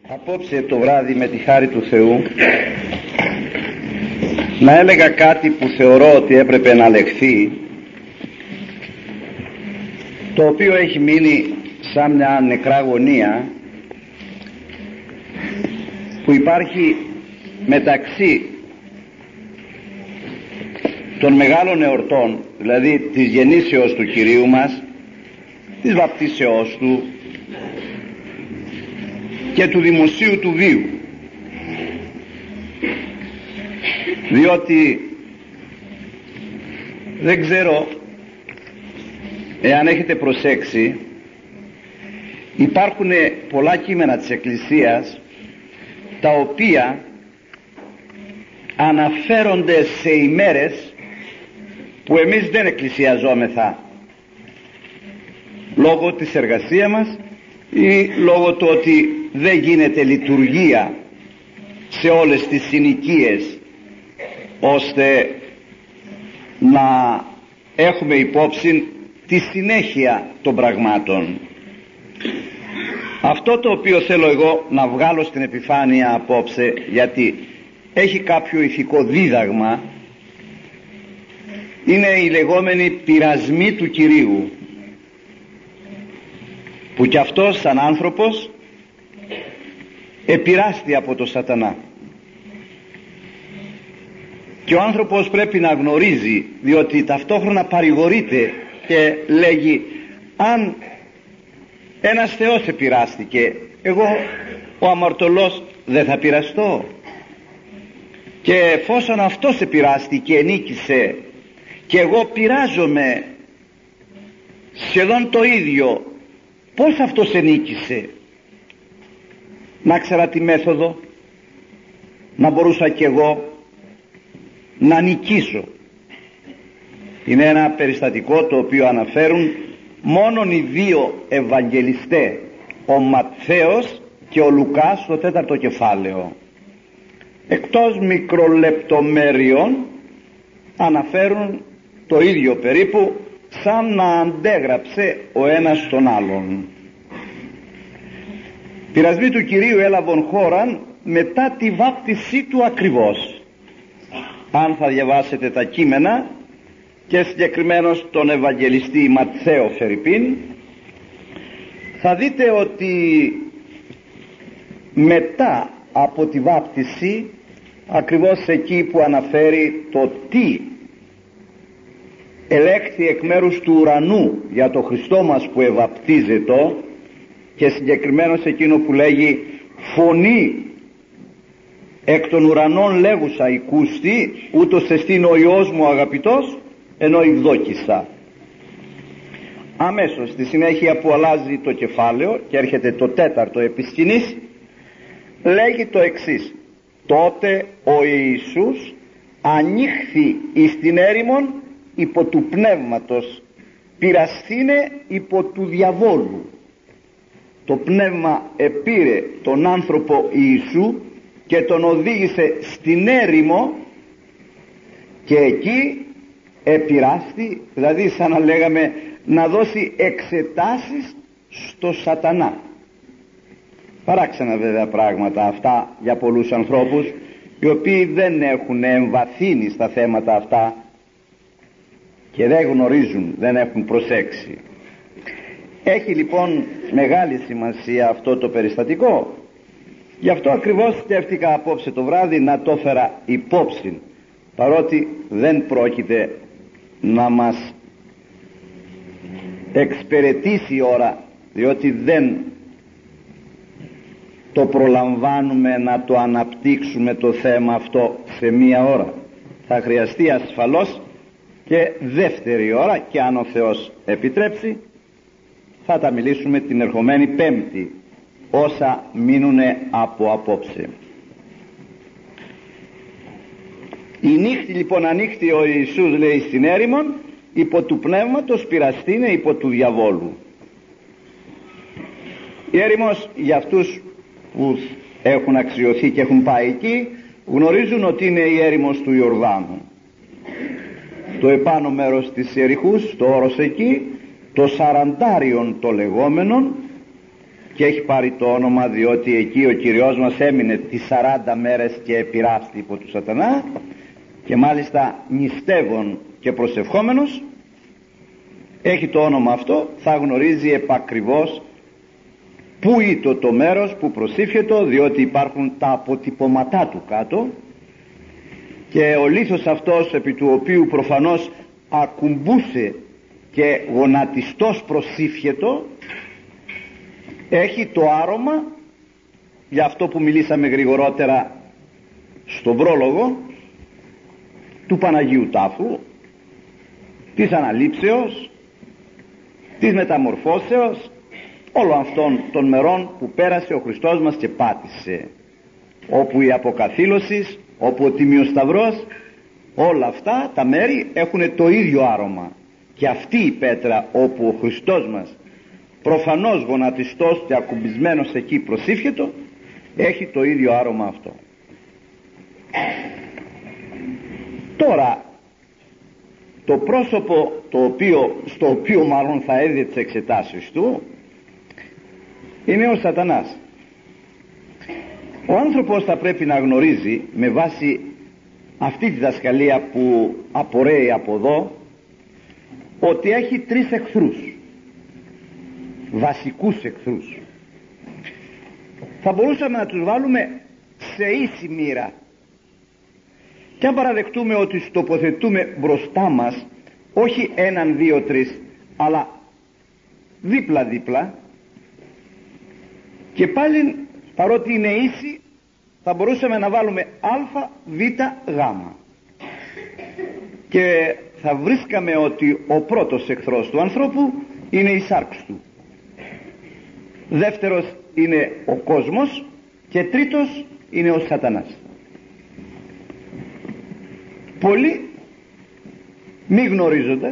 Απόψε το βράδυ με τη χάρη του Θεού να έλεγα κάτι που θεωρώ ότι έπρεπε να λεχθεί, το οποίο έχει μείνει σαν μια νεκρά γωνία που υπάρχει μεταξύ των μεγάλων εορτών, δηλαδή της γεννήσεως του Κυρίου μας, της βαπτίσεώς του και του δημοσίου του βίου, διότι δεν ξέρω εάν έχετε προσέξει, υπάρχουν πολλά κείμενα της Εκκλησίας τα οποία αναφέρονται σε ημέρες που εμείς δεν εκκλησιαζόμεθα λόγω της εργασίας μας ή λόγω του ότι δεν γίνεται λειτουργία σε όλες τις συνοικίες ώστε να έχουμε υπόψη τη συνέχεια των πραγμάτων. Αυτό το οποίο θέλω εγώ να βγάλω στην επιφάνεια απόψε, γιατί έχει κάποιο ηθικό δίδαγμα, είναι οι λεγόμενοι πειρασμοί του Κυρίου, που κι αυτός σαν άνθρωπος επειράστη από το σατανά, και ο άνθρωπος πρέπει να γνωρίζει, διότι ταυτόχρονα παρηγορείται και λέγει, αν ένας Θεός επειράστηκε, εγώ ο αμαρτωλός δεν θα πειραστώ? Και εφόσον αυτός επειράστηκε, νίκησε, και εγώ πειράζομαι σχεδόν το ίδιο, πώς αυτός ενίκησε? Να ξέρα τη μέθοδο, να μπορούσα κι εγώ να νικήσω. Είναι ένα περιστατικό το οποίο αναφέρουν μόνον οι δύο Ευαγγελιστές, ο Ματθαίος και ο Λουκάς, στο 4ο κεφάλαιο. Εκτός μικρολεπτομέρειων αναφέρουν το ίδιο περίπου, σαν να αντέγραψε ο ένας τον άλλον. Πειρασμοί του Κυρίου έλαβαν χώραν μετά τη βάπτισή του ακριβώς. Αν θα διαβάσετε τα κείμενα, και συγκεκριμένως τον Ευαγγελιστή Ματθαίο φερειπίν, θα δείτε ότι μετά από τη βάπτιση, ακριβώς εκεί που αναφέρει το τι ελέγχθη εκ μέρους του ουρανού για το Χριστό μας που ευαπτίζεται, και συγκεκριμένως εκείνο που λέγει φωνή εκ των ουρανών λέγουσα οικούστη, ούτως εστίν ο Υιός μου αγαπητός, ενώ ευδόκησα. Αμέσως στη συνέχεια που αλλάζει το κεφάλαιο και έρχεται το 4ο επισκηνής, λέγει το εξής: τότε ο Ιησούς ανοίχθη εις την έρημον υπό του πνεύματος, πειρασθήνε υπό του διαβόλου. Το πνεύμα επήρε τον άνθρωπο Ιησού και τον οδήγησε στην έρημο, και εκεί επειράστη, δηλαδή σαν να λέγαμε να δώσει εξετάσεις στο σατανά. Παράξενα βέβαια πράγματα αυτά για πολλούς ανθρώπους, οι οποίοι δεν έχουν εμβαθύνει στα θέματα αυτά και δεν γνωρίζουν, δεν έχουν προσέξει. Έχει λοιπόν μεγάλη σημασία αυτό το περιστατικό. Γι' αυτό ακριβώς σκέφτηκα απόψε το βράδυ να το φέρα υπόψη, παρότι δεν πρόκειται να μας εξυπηρετήσει η ώρα, διότι δεν το προλαμβάνουμε να το αναπτύξουμε το θέμα αυτό σε μία ώρα. Θα χρειαστεί ασφαλώς και δεύτερη ώρα, και αν ο Θεός επιτρέψει θα τα μιλήσουμε την ερχομένη Πέμπτη, όσα μείνουνε από απόψε. Η νύχτη λοιπόν ανοίχτη ο Ιησούς, λέει, στην έρημον υπό του πνεύματος, πειραστήνε υπό του διαβόλου. Η έρημος, για αυτούς που έχουν αξιωθεί και έχουν πάει εκεί, γνωρίζουν ότι είναι η έρημος του Ιορδάνου. Το επάνω μέρος της Ιεριχούς, το όρος εκεί, το Σαραντάριον το λεγόμενον, και έχει πάρει το όνομα διότι εκεί ο Κυριός μας έμεινε τις 40 μέρες και επειράστη υπό του σατανά, και μάλιστα νηστεύων και προσευχόμενος. Έχει το όνομα αυτό, θα γνωρίζει επακριβώς πού ήτο το μέρος που προσήφιετο, διότι υπάρχουν τα αποτυπωματά του κάτω, και ο λίθος αυτός επί του οποίου προφανώς ακουμπούσε και γονατιστός προσήφιετο έχει το άρωμα για αυτό που μιλήσαμε γρηγορότερα στον πρόλογο του Παναγίου Τάφου, της Αναλήψεως, της Μεταμορφώσεως, όλων αυτών των μερών που πέρασε ο Χριστός μας και πάτησε, όπου η αποκαθήλωση, όπου ο Τιμίος Σταυρός, όλα αυτά τα μέρη έχουν το ίδιο άρωμα. Και αυτή η πέτρα όπου ο Χριστός μας προφανώς γονατιστός και ακουμπισμένος εκεί προσήφιετο έχει το ίδιο άρωμα αυτό. Τώρα το πρόσωπο στο οποίο μάλλον θα έδινε τις εξετάσεις του είναι ο Σατανάς. Ο άνθρωπος θα πρέπει να γνωρίζει με βάση αυτή τη διδασκαλία που απορρέει από εδώ ότι έχει 3 εχθρούς, βασικούς εχθρούς. Θα μπορούσαμε να τους βάλουμε σε ίση μοίρα, και αν παραδεχτούμε ότι τους τοποθετούμε μπροστά μας όχι 1, 2, 3 αλλά δίπλα δίπλα, και πάλι παρότι είναι ίση θα μπορούσαμε να βάλουμε α, β, γ, και θα βρίσκαμε ότι ο πρώτος εχθρός του ανθρώπου είναι η σάρξ του, δεύτερος είναι ο κόσμος και τρίτος είναι ο Σατανάς. Πολλοί μη γνωρίζοντας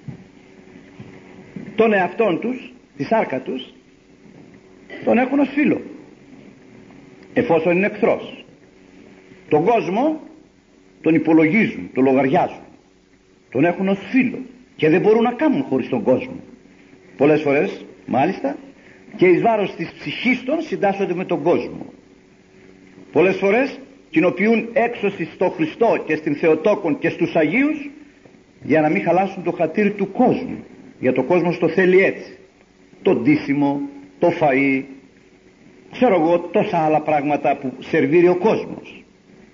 τον εαυτόν τους, τη σάρκα τους, τον έχουν ως φίλο, εφόσον είναι εχθρός. Τον κόσμο τον υπολογίζουν, τον λογαριάζουν, τον έχουν ως φίλο και δεν μπορούν να κάνουν χωρίς τον κόσμο. Πολλές φορές μάλιστα και εις βάρος της ψυχής των συντάσσονται με τον κόσμο. Πολλές φορές κοινοποιούν έξωση στο Χριστό και στην Θεοτόκον και στους Αγίους για να μην χαλάσουν το χατήρι του κόσμου, για το κόσμο το θέλει έτσι, το ντύσιμο, το φαΐ, ξέρω εγώ τόσα άλλα πράγματα που σερβίρει ο κόσμος.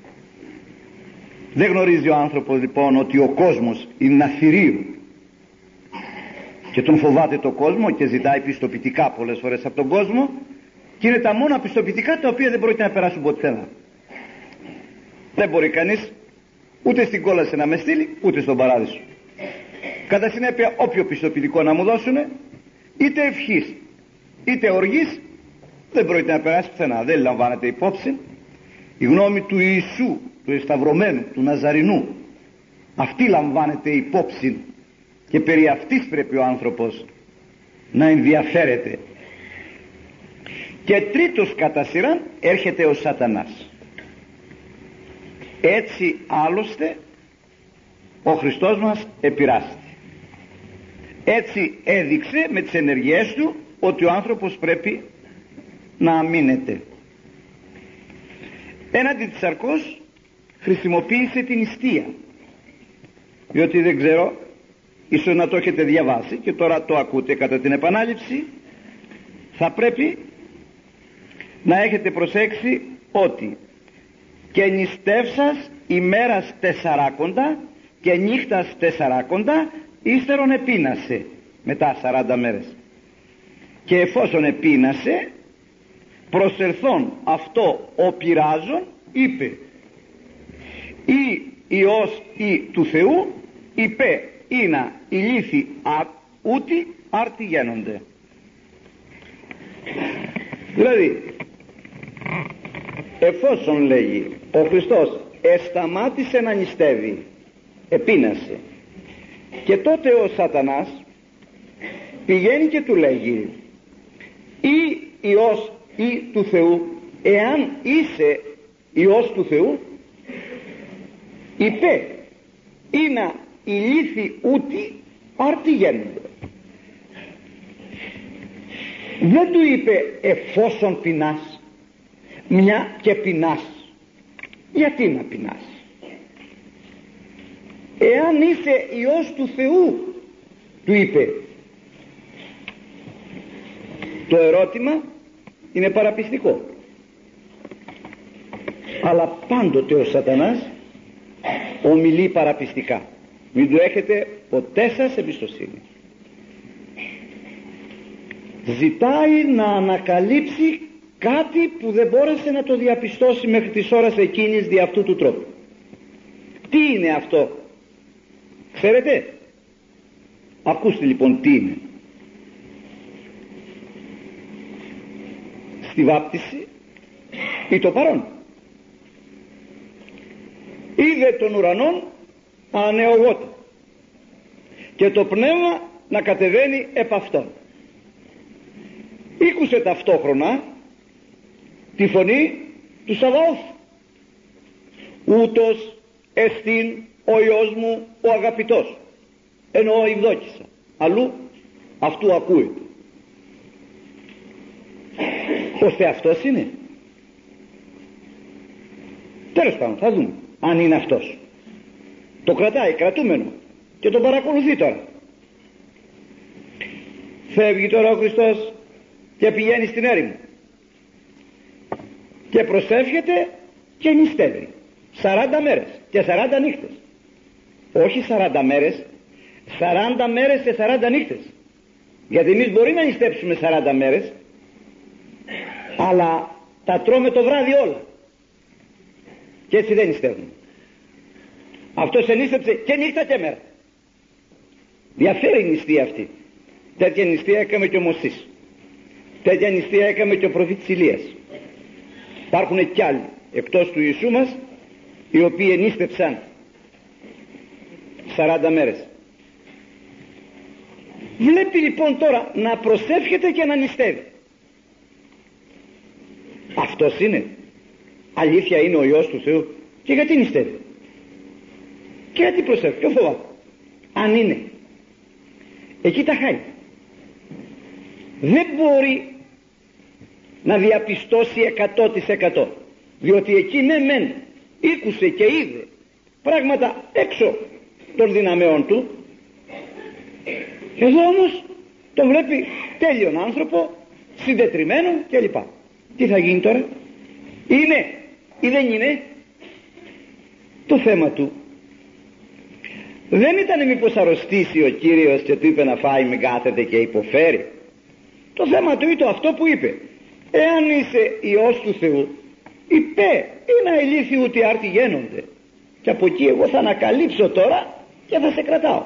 Δεν γνωρίζει ο άνθρωπος λοιπόν ότι ο κόσμος είναι ένα θηρίο και τον φοβάται το κόσμο και ζητάει πιστοποιητικά πολλές φορές από τον κόσμο, και είναι τα μόνα πιστοποιητικά τα οποία δεν πρόκειται να περάσουν ποτέ. Δεν μπορεί κανείς ούτε στην κόλαση να με στείλει ούτε στον παράδεισο. Κατά συνέπεια όποιο πιστοποιητικό να μου δώσουνε, είτε ευχής είτε οργής, δεν πρόκειται να περάσει πουθενά. Δεν λαμβάνεται υπόψη η γνώμη του Ιησού, του εσταυρωμένου, του Ναζαρινού. Αυτή λαμβάνεται υπόψη και περί αυτής πρέπει ο άνθρωπος να ενδιαφέρεται. Και τρίτος κατά σειράν έρχεται ο Σατανάς. Έτσι άλλωστε ο Χριστός μας επηρεάστηκε. Έτσι έδειξε με τις ενεργειές του ότι ο άνθρωπος πρέπει να αμήνεται. Έναντι της σαρκός χρησιμοποίησε την νηστεία, διότι δεν ξέρω, ίσως να το έχετε διαβάσει και τώρα το ακούτε κατά την επανάληψη, θα πρέπει να έχετε προσέξει ότι και νηστεύσας ημέρας 40 και νύχτας 40 ύστερον επίνασε μετά 40 μέρες. Και εφόσον επίνασε, προσερθών αυτό ο πειράζων είπε ή Υιός ή του Θεού, είπε είναι ηλίθι ούτι άρτη γένονται. Δηλαδή εφόσον λέγει ο Χριστός εσταμάτησε να νηστεύει, επίνασε, και τότε ο Σατανάς πηγαίνει και του λέγει ή Υιός ή του Θεού, εάν είσαι Υιός του Θεού, είπε είναι ηλίθι ούτι άρτη γένονται. Δεν του είπε εφόσον πεινάς, μια και πεινάς. Γιατί να πεινάς? Εάν είσαι Υιός του Θεού, του είπε. Το ερώτημα είναι παραπιστικό, αλλά πάντοτε ο Σατανάς ομιλεί παραπιστικά. Μην του έχετε ποτέ σας εμπιστοσύνη. Ζητάει να ανακαλύψει κάτι που δεν μπόρεσε να το διαπιστώσει μέχρι της ώρας εκείνης δι' αυτού του τρόπου. Τι είναι αυτό? Ξέρετε? Ακούστε λοιπόν τι είναι. Στη βάπτιση ή το παρόν είδε τον ουρανόν ανεωγότα και το πνεύμα να κατεβαίνει επ' αυτόν. Ήκουσε ταυτόχρονα τη φωνή του Σαβαώθ. Ούτως εστίν ο Υιός μου ο αγαπητός, εννοώ ευδόκησα, αλλού αυτού ακούεται. Ώστε αυτός είναι? Τέλος πάντων, θα δούμε αν είναι αυτός. Το κρατάει κρατούμενο και τον παρακολουθεί τώρα. Φεύγει τώρα ο Χριστός και πηγαίνει στην έρημο και προσεύχεται και νηστεύει 40 μέρες και 40 νύχτες. Όχι 40 μέρες, 40 μέρες και 40 νύχτες. Γιατί εμείς μπορεί να νηστέψουμε 40 μέρες, αλλά τα τρώμε το βράδυ όλα και έτσι δεν νηστεύουμε. Αυτός ενίστεψε και νύχτα και μέρα. Διαφέρει η νηστεία αυτή. Τέτοια νηστεία έκαμε και ο Μωσής, τέτοια νηστεία έκαμε και ο προφήτης Ηλίας. Υπάρχουν κι άλλοι εκτός του Ιησού μας οι οποίοι ενίστεψαν 40 μέρες. Βλέπει λοιπόν τώρα να προσεύχεται και να νηστεύει. Αυτός είναι? Αλήθεια είναι ο Υιός του Θεού? Και γιατί νηστεύει? Και γιατί προσεύχεται? Ποιο φοβάται? Αν είναι, εκεί τα χάει. Δεν μπορεί να διαπιστώσει 100%, διότι εκεί ναι μεν ήκουσε και είδε πράγματα έξω των δυναμεών του. Εδώ όμως τον βλέπει τέλειον άνθρωπο, συντετριμένο κλπ. Τι θα γίνει τώρα? Είναι ή δεν είναι? Το θέμα του δεν ήταν μήπως αρρωστήσει ο Κύριος και του είπε να φάει, μην κάθεται και υποφέρει. Το θέμα του ήταν αυτό που είπε: εάν είσαι Υιός του Θεού, είπε είναι ηλίθιοι ότι άρτη γένονται, και από εκεί εγώ θα ανακαλύψω τώρα και θα σε κρατάω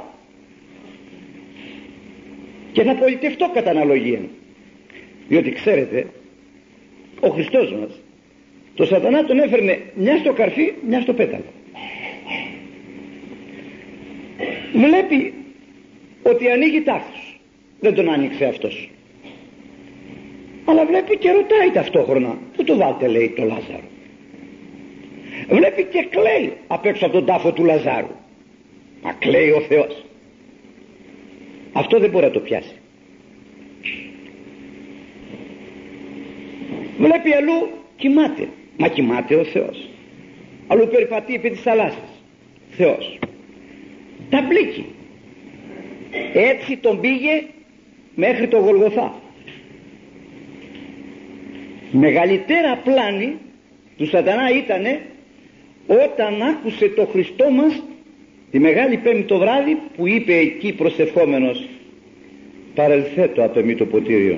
και θα πολιτευτώ κατά αναλογία. Διότι ξέρετε, ο Χριστός μας το Σατανά τον έφερνε μια στο καρφί, μια στο πέταλο. Βλέπει ότι ανοίγει τάφους, δεν τον άνοιξε αυτός, αλλά βλέπει και ρωτάει ταυτόχρονα: πού το βάλτε, λέει, το Λάζαρο? Βλέπει και κλαίει απ' έξω από τον τάφο του Λαζάρου. Μα κλαίει ο Θεός. Αυτό δεν μπορεί να το πιάσει. Βλέπει αλλού κοιμάται. Μα κοιμάται ο Θεός. Αλλού περιπατεί επί της θαλάσσης. Θεός. Τα μπλίκει. Έτσι τον πήγε μέχρι το Γολγοθά. Μεγαλύτερα πλάνη του Σατανά ήτανε όταν άκουσε το Χριστό μας τη Μεγάλη Πέμπτη το βράδυ, που είπε εκεί προσευχόμενος: παρελθέτω απ' εμεί το ποτήριο.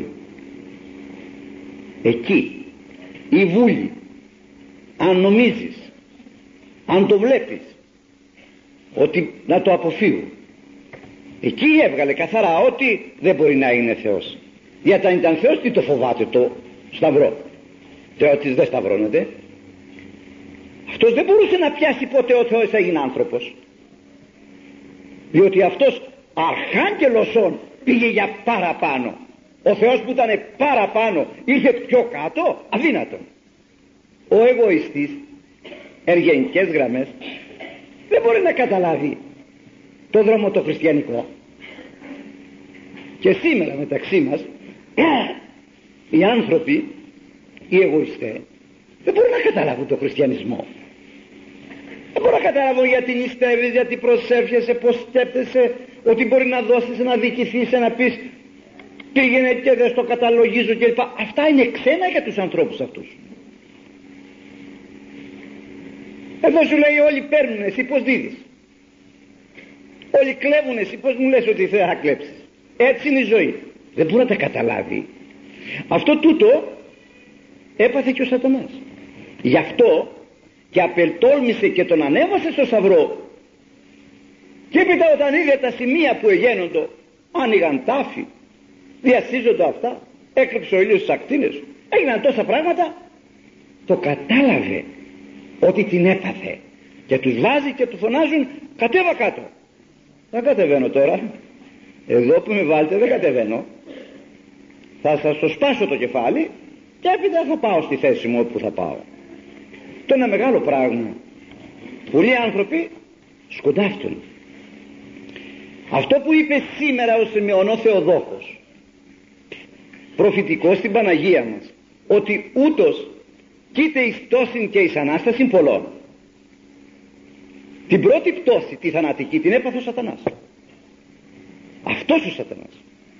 Εκεί η βούλη, αν νομίζεις, αν το βλέπεις ότι να το αποφύγω, εκεί έβγαλε καθαρά ότι δεν μπορεί να είναι Θεός. Γιατί αν ήταν Θεός, τι το φοβάται το σταυρό? Θεότης δεν σταυρώνεται. Αυτός δεν μπορούσε να πιάσει ποτέ ο Θεός έγινε άνθρωπος, διότι αυτός αρχάγγελος πήγε για παραπάνω. Ο Θεός που ήταν παραπάνω είχε πιο κάτω, αδύνατο. Ο εγωιστής εν γενικές γραμμές δεν μπορεί να καταλάβει το δρόμο το χριστιανικό. Και σήμερα μεταξύ μας οι άνθρωποι, οι εγωιστές, δεν μπορούν να καταλάβουν τον χριστιανισμό. Δεν μπορούν να καταλάβουν γιατί νηστεύεις, γιατί προσεύχεσαι, πως σκέπτεσαι, ότι μπορεί να δώσεις, να δικηθείς, να πεις πήγαινε και δεν στο καταλογίζω κλπ. Αυτά είναι ξένα για τους ανθρώπους αυτούς. Εδώ σου λέει όλοι παίρνουν, εσύ πως δίδεις. Όλοι κλέβουν, εσύ πως μου λες ότι θα κλέψεις. Έτσι είναι η ζωή. Δεν μπορεί να τα καταλάβει. Αυτό τούτο έπαθε και ο Σατανάς. Γι' αυτό και απελτόλμησε και τον ανέβασε στο σταυρό. Και έπειτα όταν είδε τα σημεία που εγένοντο, άνοιγαν τάφοι, διασύζονται αυτά, έκρυψε ο ήλιος στις ακτίνες, έγιναν τόσα πράγματα, το κατάλαβε ότι την έπαθε και τους βάζει και του φωνάζουν κατέβα κάτω. Δεν κατεβαίνω τώρα, εδώ που με βάλετε δεν κατεβαίνω, θα σας το σπάσω το κεφάλι και έπειτα θα πάω στη θέση μου όπου θα πάω. Το είναι ένα μεγάλο πράγμα. Πολλοί άνθρωποι σκοντάφτουν. Αυτό που είπε σήμερα ο Σιμεωνός Θεοδόκος, προφητικός στην Παναγία μας, ότι ούτως κοίται εις πτώσιν και εις Ανάστασιν πολλών. Την πρώτη πτώση, τη θανατική, την έπαθε ο Σατανάς. Αυτός ο Σατανάς.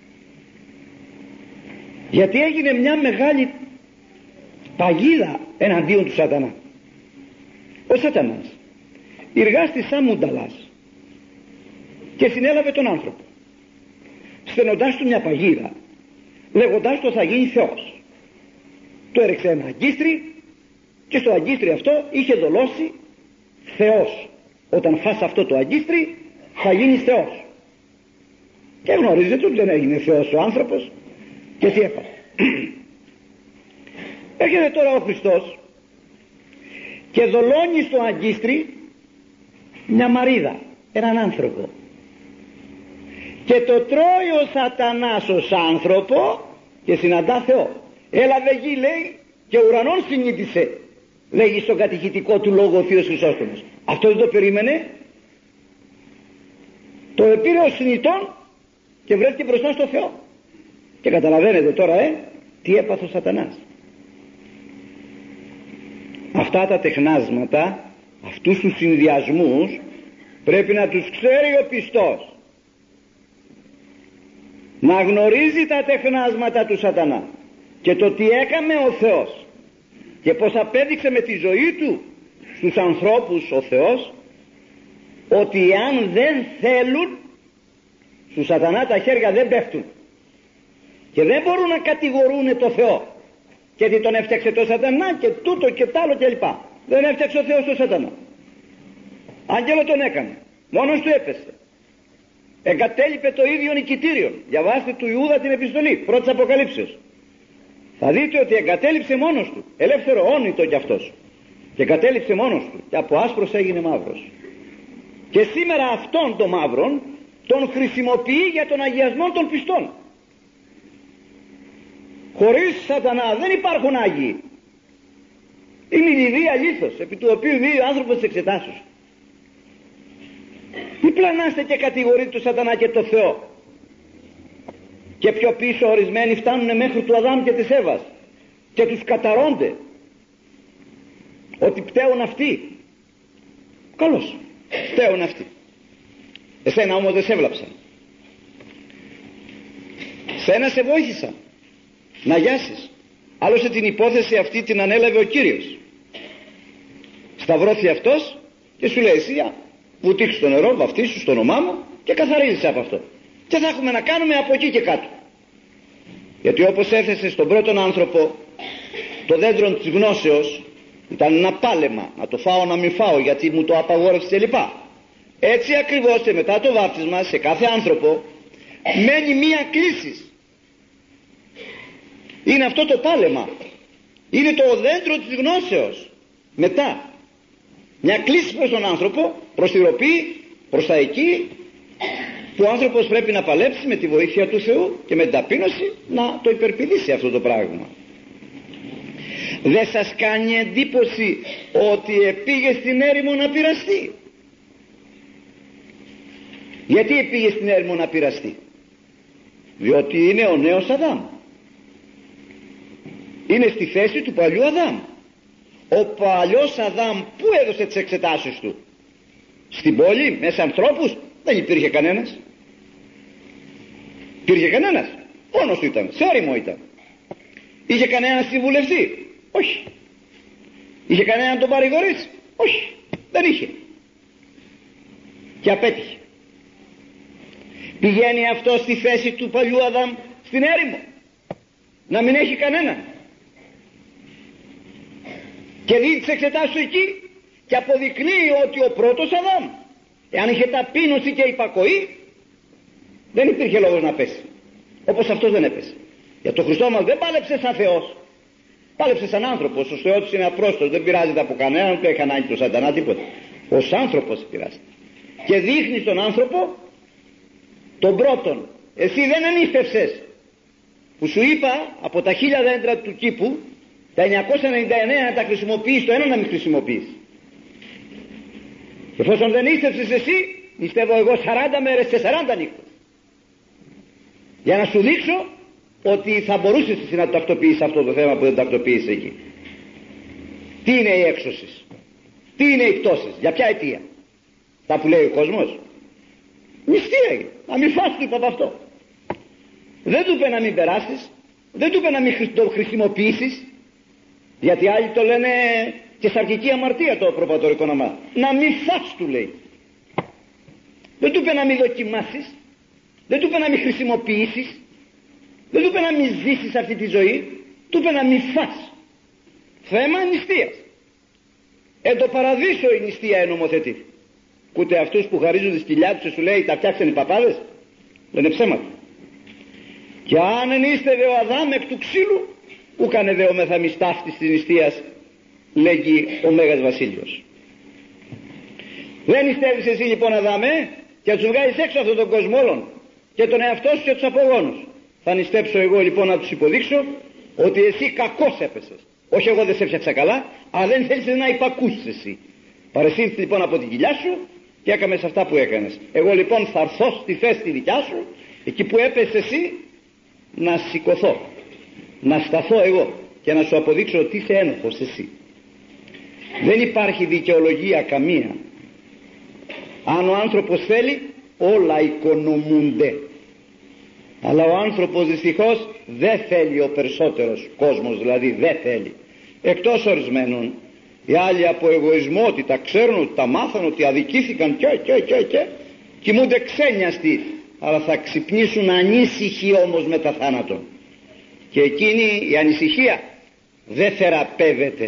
Γιατί έγινε μια μεγάλη παγίδα εναντίον του Σατανά. Ο Σατανάς εργάστη σαν μουνταλάς και συνέλαβε τον άνθρωπο, στενοντάς του μια παγίδα, λέγοντάς του θα γίνει Θεός. Του έριξε ένα αγκίστρι και στο αγκίστρι αυτό είχε δολώσει Θεός. Όταν φας αυτό το αγκίστρι θα γίνεις Θεός. Και γνωρίζετε ότι δεν έγινε Θεός ο άνθρωπος. Και τι έπαθε. Έρχεται τώρα ο Χριστός και δολώνει στο αγκίστρι μια μαρίδα, έναν άνθρωπο, και το τρώει ο Σατανάς ως άνθρωπο και συναντά Θεό. Έλαβε γη, λέει, και ουρανόν συνείδησε, λέγει στο κατηχητικό του λόγο ο Θείος Χρυσόστομος. Αυτό δεν το περίμενε, το επήρε ως συνητών και βρέθηκε μπροστά στο Θεό. Και καταλαβαίνετε τώρα τι έπαθε ο Σατανάς. Αυτά τα τεχνάσματα, αυτούς τους συνδυασμούς πρέπει να τους ξέρει ο πιστός, να γνωρίζει τα τεχνάσματα του Σατανά και το τι έκαμε ο Θεός και πως απέδειξε με τη ζωή του στους ανθρώπους ο Θεός ότι εάν δεν θέλουν, στους Σατανά τα χέρια δεν πέφτουν και δεν μπορούν να κατηγορούν το Θεό και τι τον έφτιαξε το Σατανά και τούτο και τ' άλλο κλπ. Δεν έφτιαξε ο Θεός το Σατανά. Άγγελο τον έκανε, μόνος του έπεσε, εγκατέλειπε το ίδιο νικητήριο. Διαβάστε του Ιούδα την επιστολή πρώτης Αποκαλύψεως, θα δείτε ότι εγκατέλειψε μόνος του, ελεύθερο όνειτο κι αυτός, και εγκατέλειψε μόνος του και από άσπρος έγινε μαύρος. Και σήμερα αυτόν τον μαύρον τον χρησιμοποιεί για τον αγιασμό των πιστών. Χωρίς Σατανά δεν υπάρχουν Άγιοι. Είναι η λιδία λίθος επί του οποίου δει ο άνθρωπος της εξετάσεως. Μη πλανάστε και κατηγορείτε τον Σατανά και το Θεό. Και πιο πίσω ορισμένοι φτάνουν μέχρι του Αδάμ και της Εύας και τους καταρώνται ότι πταίουν αυτοί. Καλώς, πταίουν αυτοί. Εσένα όμως δεν σε έβλαψαν. Σένα σε βοήθησαν να γιάσεις. Άλλωστε την υπόθεση αυτή την ανέλαβε ο Κύριος. Σταυρώθη αυτός και σου λέει εσύ βουτήξου στο νερό, βαφτίσου στο όνομά μου και καθαρίζεις από αυτό. Και θα έχουμε να κάνουμε από εκεί και κάτω. Γιατί όπως έθεσε στον πρώτον άνθρωπο το δέντρο της γνώσεως, ήταν ένα πάλεμα, να το φάω να μην φάω γιατί μου το απαγόρευσε κλπ. Έτσι ακριβώς και μετά το βάπτισμα σε κάθε άνθρωπο μένει μία κλίση. Είναι αυτό το πάλεμα, είναι το δέντρο της γνώσεως. Μετά μια κλίση προς τον άνθρωπο, προς τη ροπή, προς τα εκεί που ο άνθρωπος πρέπει να παλέψει με τη βοήθεια του Θεού και με την ταπείνωση να το υπερπηδήσει αυτό το πράγμα. Δεν σας κάνει εντύπωση ότι επήγε στην έρημο να πειραστεί? Γιατί επήγε στην έρημο να πειραστεί? Διότι είναι ο νέος Αδάμ. Είναι στη θέση του παλιού Αδάμ. Ο παλιός Αδάμ πού έδωσε τις εξετάσεις του? Στην πόλη, μέσα ανθρώπους? Δεν υπήρχε κανένας. Υπήρχε κανένας? Μόνος του ήταν, σε έρημο ήταν. Είχε κανέναν συμβουλευτή? Όχι. Είχε κανέναν τον παρηγορήσει? Όχι, δεν είχε. Και απέτυχε. Πηγαίνει αυτό στη θέση του παλιού Αδάμ στην έρημο, να μην έχει κανέναν, και δει τις εξετάσεις του εκεί και αποδεικνύει ότι ο πρώτος Αδάμ, εάν είχε ταπείνωση και υπακοή, δεν υπήρχε λόγος να πέσει, όπως αυτός δεν έπεσε. Για τον Χριστό μας δεν πάλεψε σαν Θεός, πάλεψε σαν άνθρωπος. Ο Θεός είναι απρόστος, δεν πειράζεται από κανέναν, δεν έχει ανάγκη του σατανά τίποτα. Ως άνθρωπος πειράζεται και δείχνει στον άνθρωπο τον πρώτον. Εσύ δεν ανήφευσες, που σου είπα από τα 1000 δέντρα του κήπου τα 999 να τα χρησιμοποιείς, το ένα να μην χρησιμοποιείς. Εφόσον δεν ίστευσες εσύ, νηστεύω εγώ 40 μέρες και 40 νύχτες, για να σου δείξω ότι θα μπορούσες εσύ να τακτοποιήσεις αυτό το θέμα που δεν τακτοποιήσεις εκεί. Τι είναι η έξωση, τι είναι οι πτώσεις, για ποια αιτία? Τα που λέει ο κόσμος, νηστεία, να μην φας, του είπα από αυτό. Δεν του είπε να μην περάσεις, δεν του είπε να μην το χρησιμοποιήσεις, γιατί άλλοι το λένε και σαρκική αμαρτία το προπατορικό όνομα. Να μην φας, του λέει. Δεν του είπε να μην δοκιμάσεις, δεν του είπε να μην χρησιμοποιήσεις, δεν του είπε να μην ζήσεις αυτή τη ζωή, του είπε να μην φας. Θέμα νηστείας. Εν το παραδείσο η νηστεία ενομοθετεί. Ούτε αυτούς που χαρίζουν τη σκυλιά τους, σου λέει τα φτιάξαν οι παπάδες, δεν είναι ψέματα. Και αν ενίστευε ο Αδάμ εκ του ξύλου, ούκανε δε ο μεθαμιστάφτης της νηστείας, λέγει ο Μέγας Βασίλειος. Δεν νηστεύεις εσύ λοιπόν, Αδάμε, και θα τους βγάλεις έξω αυτόν τον κόσμο όλων, και τον εαυτό σου και τους απογόνους. Θα νηστέψω εγώ λοιπόν να τους υποδείξω ότι εσύ κακώς έπεσες. Όχι, εγώ δεν σε έφτιαξα καλά, αλλά δεν θέλεις να υπακούσεις εσύ. Παρεσύρθη λοιπόν από την κοιλιά σου και έκαμες αυτά που έκανες. Εγώ λοιπόν θα έρθω στη θέση τη δικιά σου, εκεί που έπεσες εσύ, να σηκωθώ, να σταθώ εγώ και να σου αποδείξω ότι είσαι ένοχος εσύ. Δεν υπάρχει δικαιολογία καμία. Αν ο άνθρωπος θέλει, όλα οικονομούνται. Αλλά ο άνθρωπος δυστυχώς δεν θέλει, ο περισσότερος κόσμος δηλαδή δεν θέλει. Εκτός ορισμένων, οι άλλοι από εγωισμό, ότι τα ξέρουν, ότι τα μάθαν, ότι αδικήθηκαν και κοιμούνται ξένιαστοι, αλλά θα ξυπνήσουν ανήσυχοι όμως μετά θάνατον. Και εκείνη η ανησυχία δεν θεραπεύεται.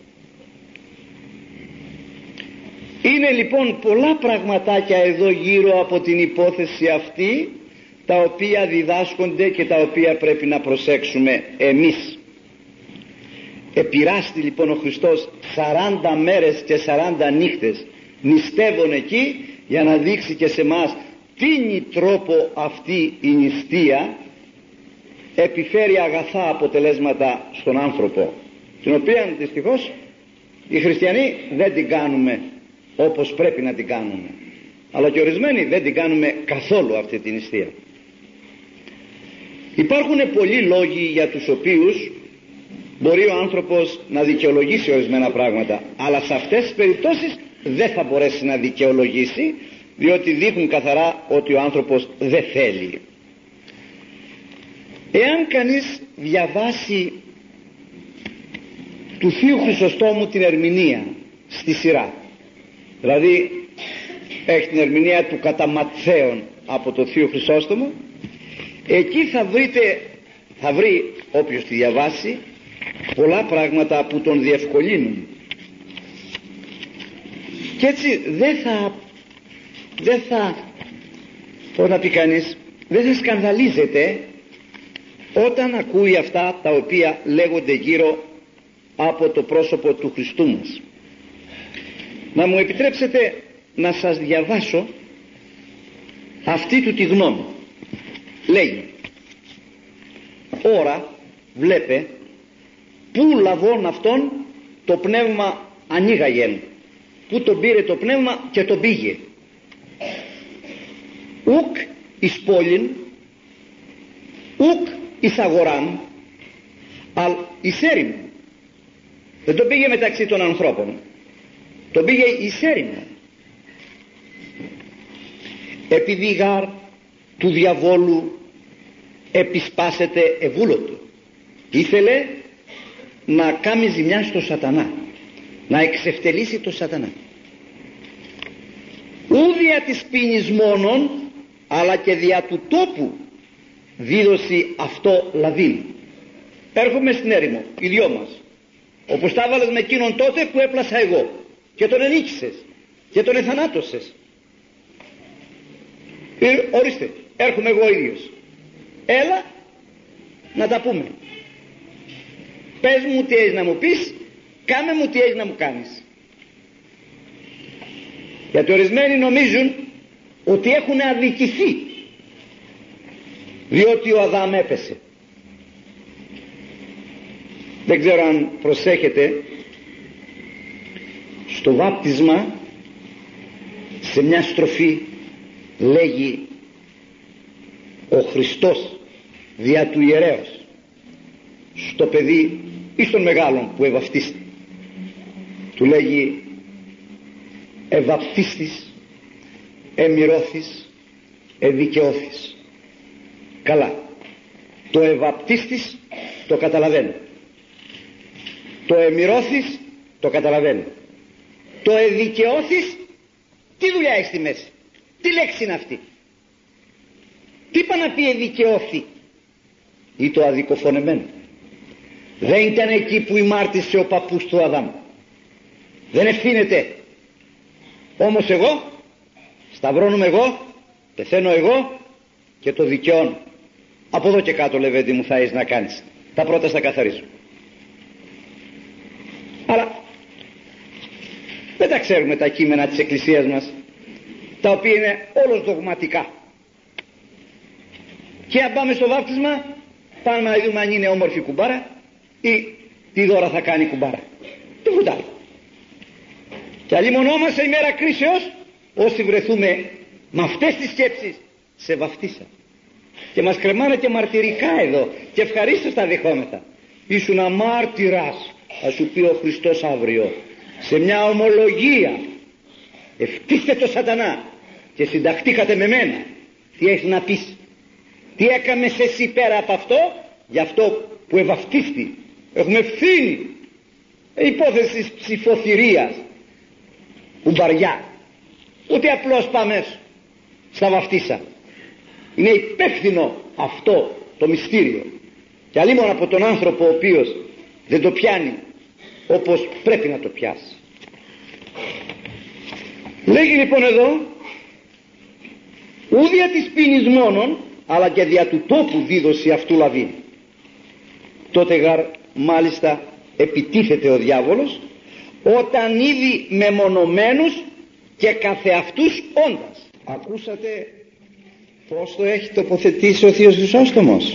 Είναι λοιπόν πολλά πραγματάκια εδώ γύρω από την υπόθεση αυτή, τα οποία διδάσκονται και τα οποία πρέπει να προσέξουμε εμείς. Επειράστη λοιπόν ο Χριστός 40 μέρες και 40 νύχτες νηστεύων εκεί, για να δείξει και σε μας τι τρόπο αυτή η νηστεία επιφέρει αγαθά αποτελέσματα στον άνθρωπο, την οποία δυστυχώς οι χριστιανοί δεν την κάνουμε όπως πρέπει να την κάνουμε, αλλά και ορισμένοι δεν την κάνουμε καθόλου αυτή την νηστεία. Υπάρχουν πολλοί λόγοι για τους οποίους μπορεί ο άνθρωπος να δικαιολογήσει ορισμένα πράγματα, αλλά σε αυτές τις περιπτώσεις δεν θα μπορέσει να δικαιολογήσει, διότι δείχνουν καθαρά ότι ο άνθρωπος δεν θέλει. Εάν κανείς διαβάσει του Θείου Χρυσοστόμου την ερμηνεία στη σειρά, δηλαδή έχει την ερμηνεία του κατά Ματθαίον από το Θείο Χρυσόστομο, εκεί θα βρει όποιος τη διαβάσει πολλά πράγματα που τον διευκολύνουν, και έτσι δεν θα πώς να πει κανείς, δεν θα σκανδαλίζεται όταν ακούει αυτά τα οποία λέγονται γύρω από το πρόσωπο του Χριστού μας. Να μου επιτρέψετε να σας διαβάσω αυτή του τη γνώμη. Λέγει: «Ώρα βλέπε πού λαβών αυτόν το πνεύμα ανοίγαγεν, πού τον πήρε το πνεύμα και τον πήγε. Ουκ εις πόλην, ουκ εις αγοράν, εις έρημο. Δεν τον πήγε μεταξύ των ανθρώπων, τον πήγε εις έρημο. Επειδή γάρ του διαβόλου επισπάσεται ευούλωτο, ήθελε να κάνει ζημιά στο σατανά, να εξευτελίσει το σατανά. Ούδια της πίνης μόνον, αλλά και δια του τόπου δίδωση αυτό λαβήν. Έρχομαι στην έρημο, οι δυο μας, όπως τα έβαλες με εκείνον τότε που έπλασα εγώ και τον ενίκησες και τον εθανάτωσες. Ορίστε, έρχομαι εγώ ίδιος, έλα να τα πούμε. Πες μου τι έχεις να μου πεις, κάμε μου τι έχεις να μου κάνεις. Γιατί ορισμένοι νομίζουν ότι έχουν αδικηθεί διότι ο Αδάμ έπεσε. Δεν ξέρω αν προσέχετε, στο βάπτισμα σε μια στροφή λέγει ο Χριστός δια του ιερέως στο παιδί ή στον μεγάλον που ευαυτίστη, του λέγει ευαπτίστης, εμυρώθης, εδικαιώθης. Καλά, το ευαπτίστης το καταλαβαίνω, το εμυρώθης το καταλαβαίνω, το εδικαιώθης τι δουλειά έχει στη μέση, τι λέξη είναι αυτή, τι είπα να πει εδικαιώθη, ή το αδικοφωνεμένο. Δεν ήταν εκεί που ημάρτησε ο παππούς του Αδάμ, δεν ευθύνεται. Όμως εγώ σταυρώνομαι, εγώ πεθαίνω, εγώ και το δικαιώνω. Από εδώ και κάτω, Λεβέντη μου, θα έχεις να κάνεις, τα πρώτα στα καθαρίζω. Αλλά δεν τα ξέρουμε τα κείμενα της Εκκλησίας μας, τα οποία είναι όλος δογματικά. Και αν πάμε στο βάπτισμα, πάμε να δούμε αν είναι όμορφη κουμπάρα ή τι δώρα θα κάνει κουμπάρα, τίποτα άλλο. Και αλλήμωνό μας σε ημέρα κρίσεως, όσοι βρεθούμε με αυτές τις σκέψεις, σε βαφτίσα. Και μας κρεμάνε και μαρτυρικά εδώ και ευχαρίστως τα δεχόμεθα. Ήσουν αμάρτυρας, θα σου πει ο Χριστός αύριο, σε μια ομολογία. Ευτύχτε το σατανά και συνταχτήκατε με μένα. Τι έχεις να πεις, τι έκαμες εσύ πέρα από αυτό, για αυτό που ευαυτίστη. Έχουμε ευθύνη. Υπόθεση ψηφοθυρίας, κουμπαριά. Ούτε απλώς πάμε στα βαφτίσα. Είναι υπεύθυνο αυτό το μυστήριο. Και αλλήμον από τον άνθρωπο ο οποίος δεν το πιάνει όπως πρέπει να το πιάσει. Λέγει λοιπόν εδώ, ούδια της πίνης μόνον, αλλά και δια του τόπου δίδωση αυτού λαβήν. Τότε γαρ μάλιστα επιτίθεται ο διάβολος, όταν ήδη μεμονωμένους και καθεαυτούς όντας. Ακούσατε πώς το έχει τοποθετήσει ο Θείος Χρυσόστομος.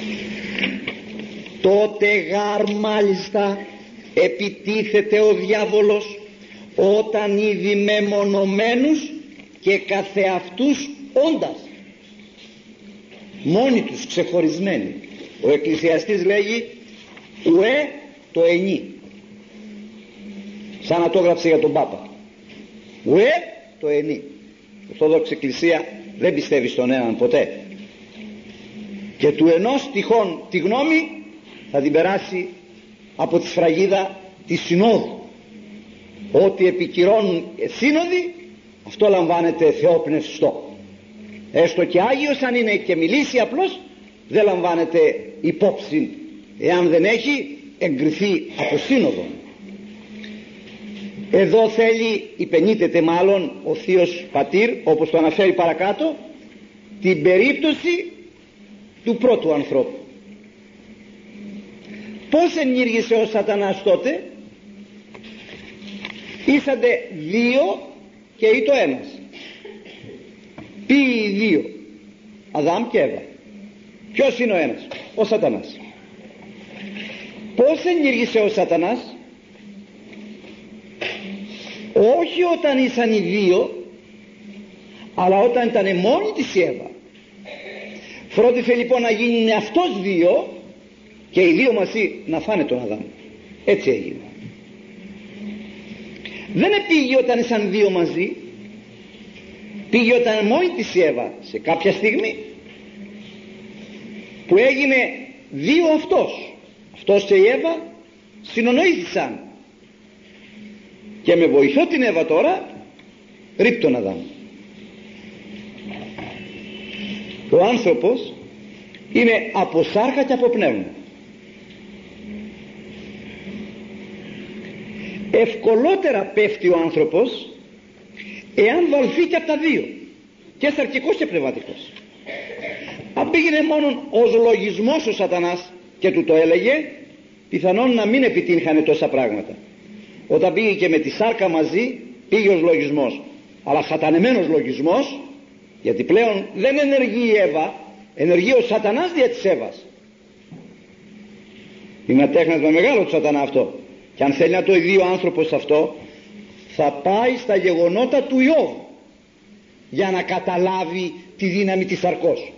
Τότε γαρ μάλιστα επιτίθεται ο διάβολος, όταν ήδη μεμονωμένους και καθεαυτούς όντας. Μόνοι τους ξεχωρισμένοι. Ο εκκλησιαστής λέγει ουέ το ενί, σαν να το έγραψε για τον Πάπα. Ουέ το ενί. Η Ορθόδοξη Εκκλησία δεν πιστεύει στον έναν ποτέ, και του ενός τυχόν τη γνώμη θα την περάσει από τη σφραγίδα της Συνόδου. Ό,τι επικυρώνουν σύνοδοι, αυτό λαμβάνεται θεόπνευστο. Έστω και Άγιος αν είναι και μιλήσει απλώς, δεν λαμβάνεται υπόψη εάν δεν έχει εγκριθεί από σύνοδο. Εδώ θέλει, υπενήτεται μάλλον ο Θείος Πατήρ, όπως το αναφέρει παρακάτω, την περίπτωση του πρώτου ανθρώπου. Πώς ενήργησε ο σατανάς τότε? Ήσαντε δύο και ή το ένας. Ποιοι δύο? Αδάμ και Εύα. Ποιος είναι ο ένας? Ο σατανάς. Πώς ενήργησε ο σατανάς? Όχι όταν ήσαν οι δύο, αλλά όταν ήταν μόνη της η Εύα. Φρόντισε λοιπόν να γίνουν αυτός δύο και οι δύο μαζί να φάνε τον Αδάμ. Έτσι έγινε. Δεν πήγε όταν ήσαν δύο μαζί, πήγε όταν μόνη της η Εύα, σε κάποια στιγμή που έγινε δύο αυτός και η Εύα συνονόηθησαν, και με βοηθό την Εύα τώρα ρίπτει τον Αδάμ. Ο άνθρωπος είναι από σάρκα και από πνεύμα. Ευκολότερα πέφτει ο άνθρωπος εάν βαλθεί και από τα δύο, και σαρκικός και πνευματικός. Αν πήγαινε μόνον ως λογισμός ο σατανάς και του το έλεγε, πιθανόν να μην επιτύχανε τόσα πράγματα. Όταν πήγε και με τη σάρκα μαζί, πήγε ως λογισμός, αλλά σατανεμένος λογισμός, γιατί πλέον δεν ενεργεί η Εύα, ενεργεί ο σατανάς δια της Εύας. Είναι ένα τέχνασμα μεγάλο του σατανά αυτό, και αν θέλει να το δει ο άνθρωπος αυτό, θα πάει στα γεγονότα του Ιώβ για να καταλάβει τη δύναμη της σαρκός.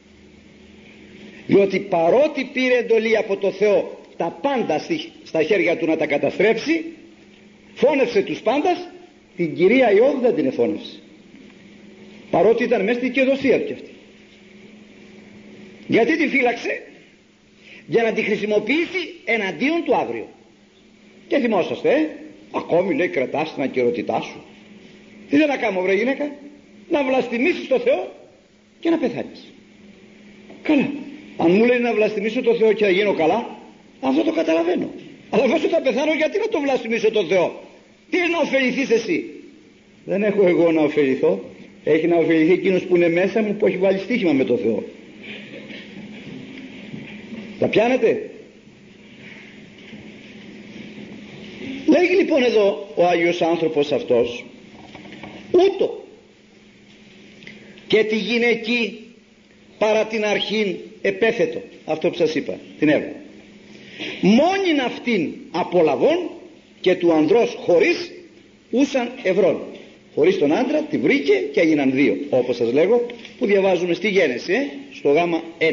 Διότι παρότι πήρε εντολή από το Θεό τα πάντα στα χέρια του να τα καταστρέψει, φώνευσε τους πάντας, την κυρία Ιώβ δεν την εφώνευσε, παρότι ήταν μέσα στην δικαιοδοσία του κι αυτή. Γιατί τη φύλαξε? Για να τη χρησιμοποιήσει εναντίον του αύριο. Και θυμόσαστε, ακόμη λέει κρατάς την ακερότητά σου. Τι δεν να κάνω βρε γυναίκα? Να βλαστημίσεις το Θεό και να πεθάνεις. Καλά, αν μου λέει να βλαστημίσω το Θεό και να γίνω καλά, αυτό το καταλαβαίνω. Αλλά εφόσον θα πεθάνω, γιατί να το βλαστημίσω το Θεό? Τι είναι να ωφεληθείς εσύ? Δεν έχω εγώ να ωφεληθώ, έχει να ωφεληθεί εκείνος που είναι μέσα μου, που έχει βάλει στοίχημα με το Θεό. Τα πιάνετε? Λέγει λοιπόν εδώ ο Άγιος άνθρωπος αυτός, ούτω και τη γυναική παρά την αρχήν επέθετο, αυτό που σας είπα, την Εύα, μόνην αυτήν απολαβών, και του ανδρός χωρίς ούσαν ευρών. Χωρίς τον άντρα τη βρήκε και έγιναν δύο, όπως σας λέγω, που διαβάζουμε στη Γένεση, στο γάμα 1.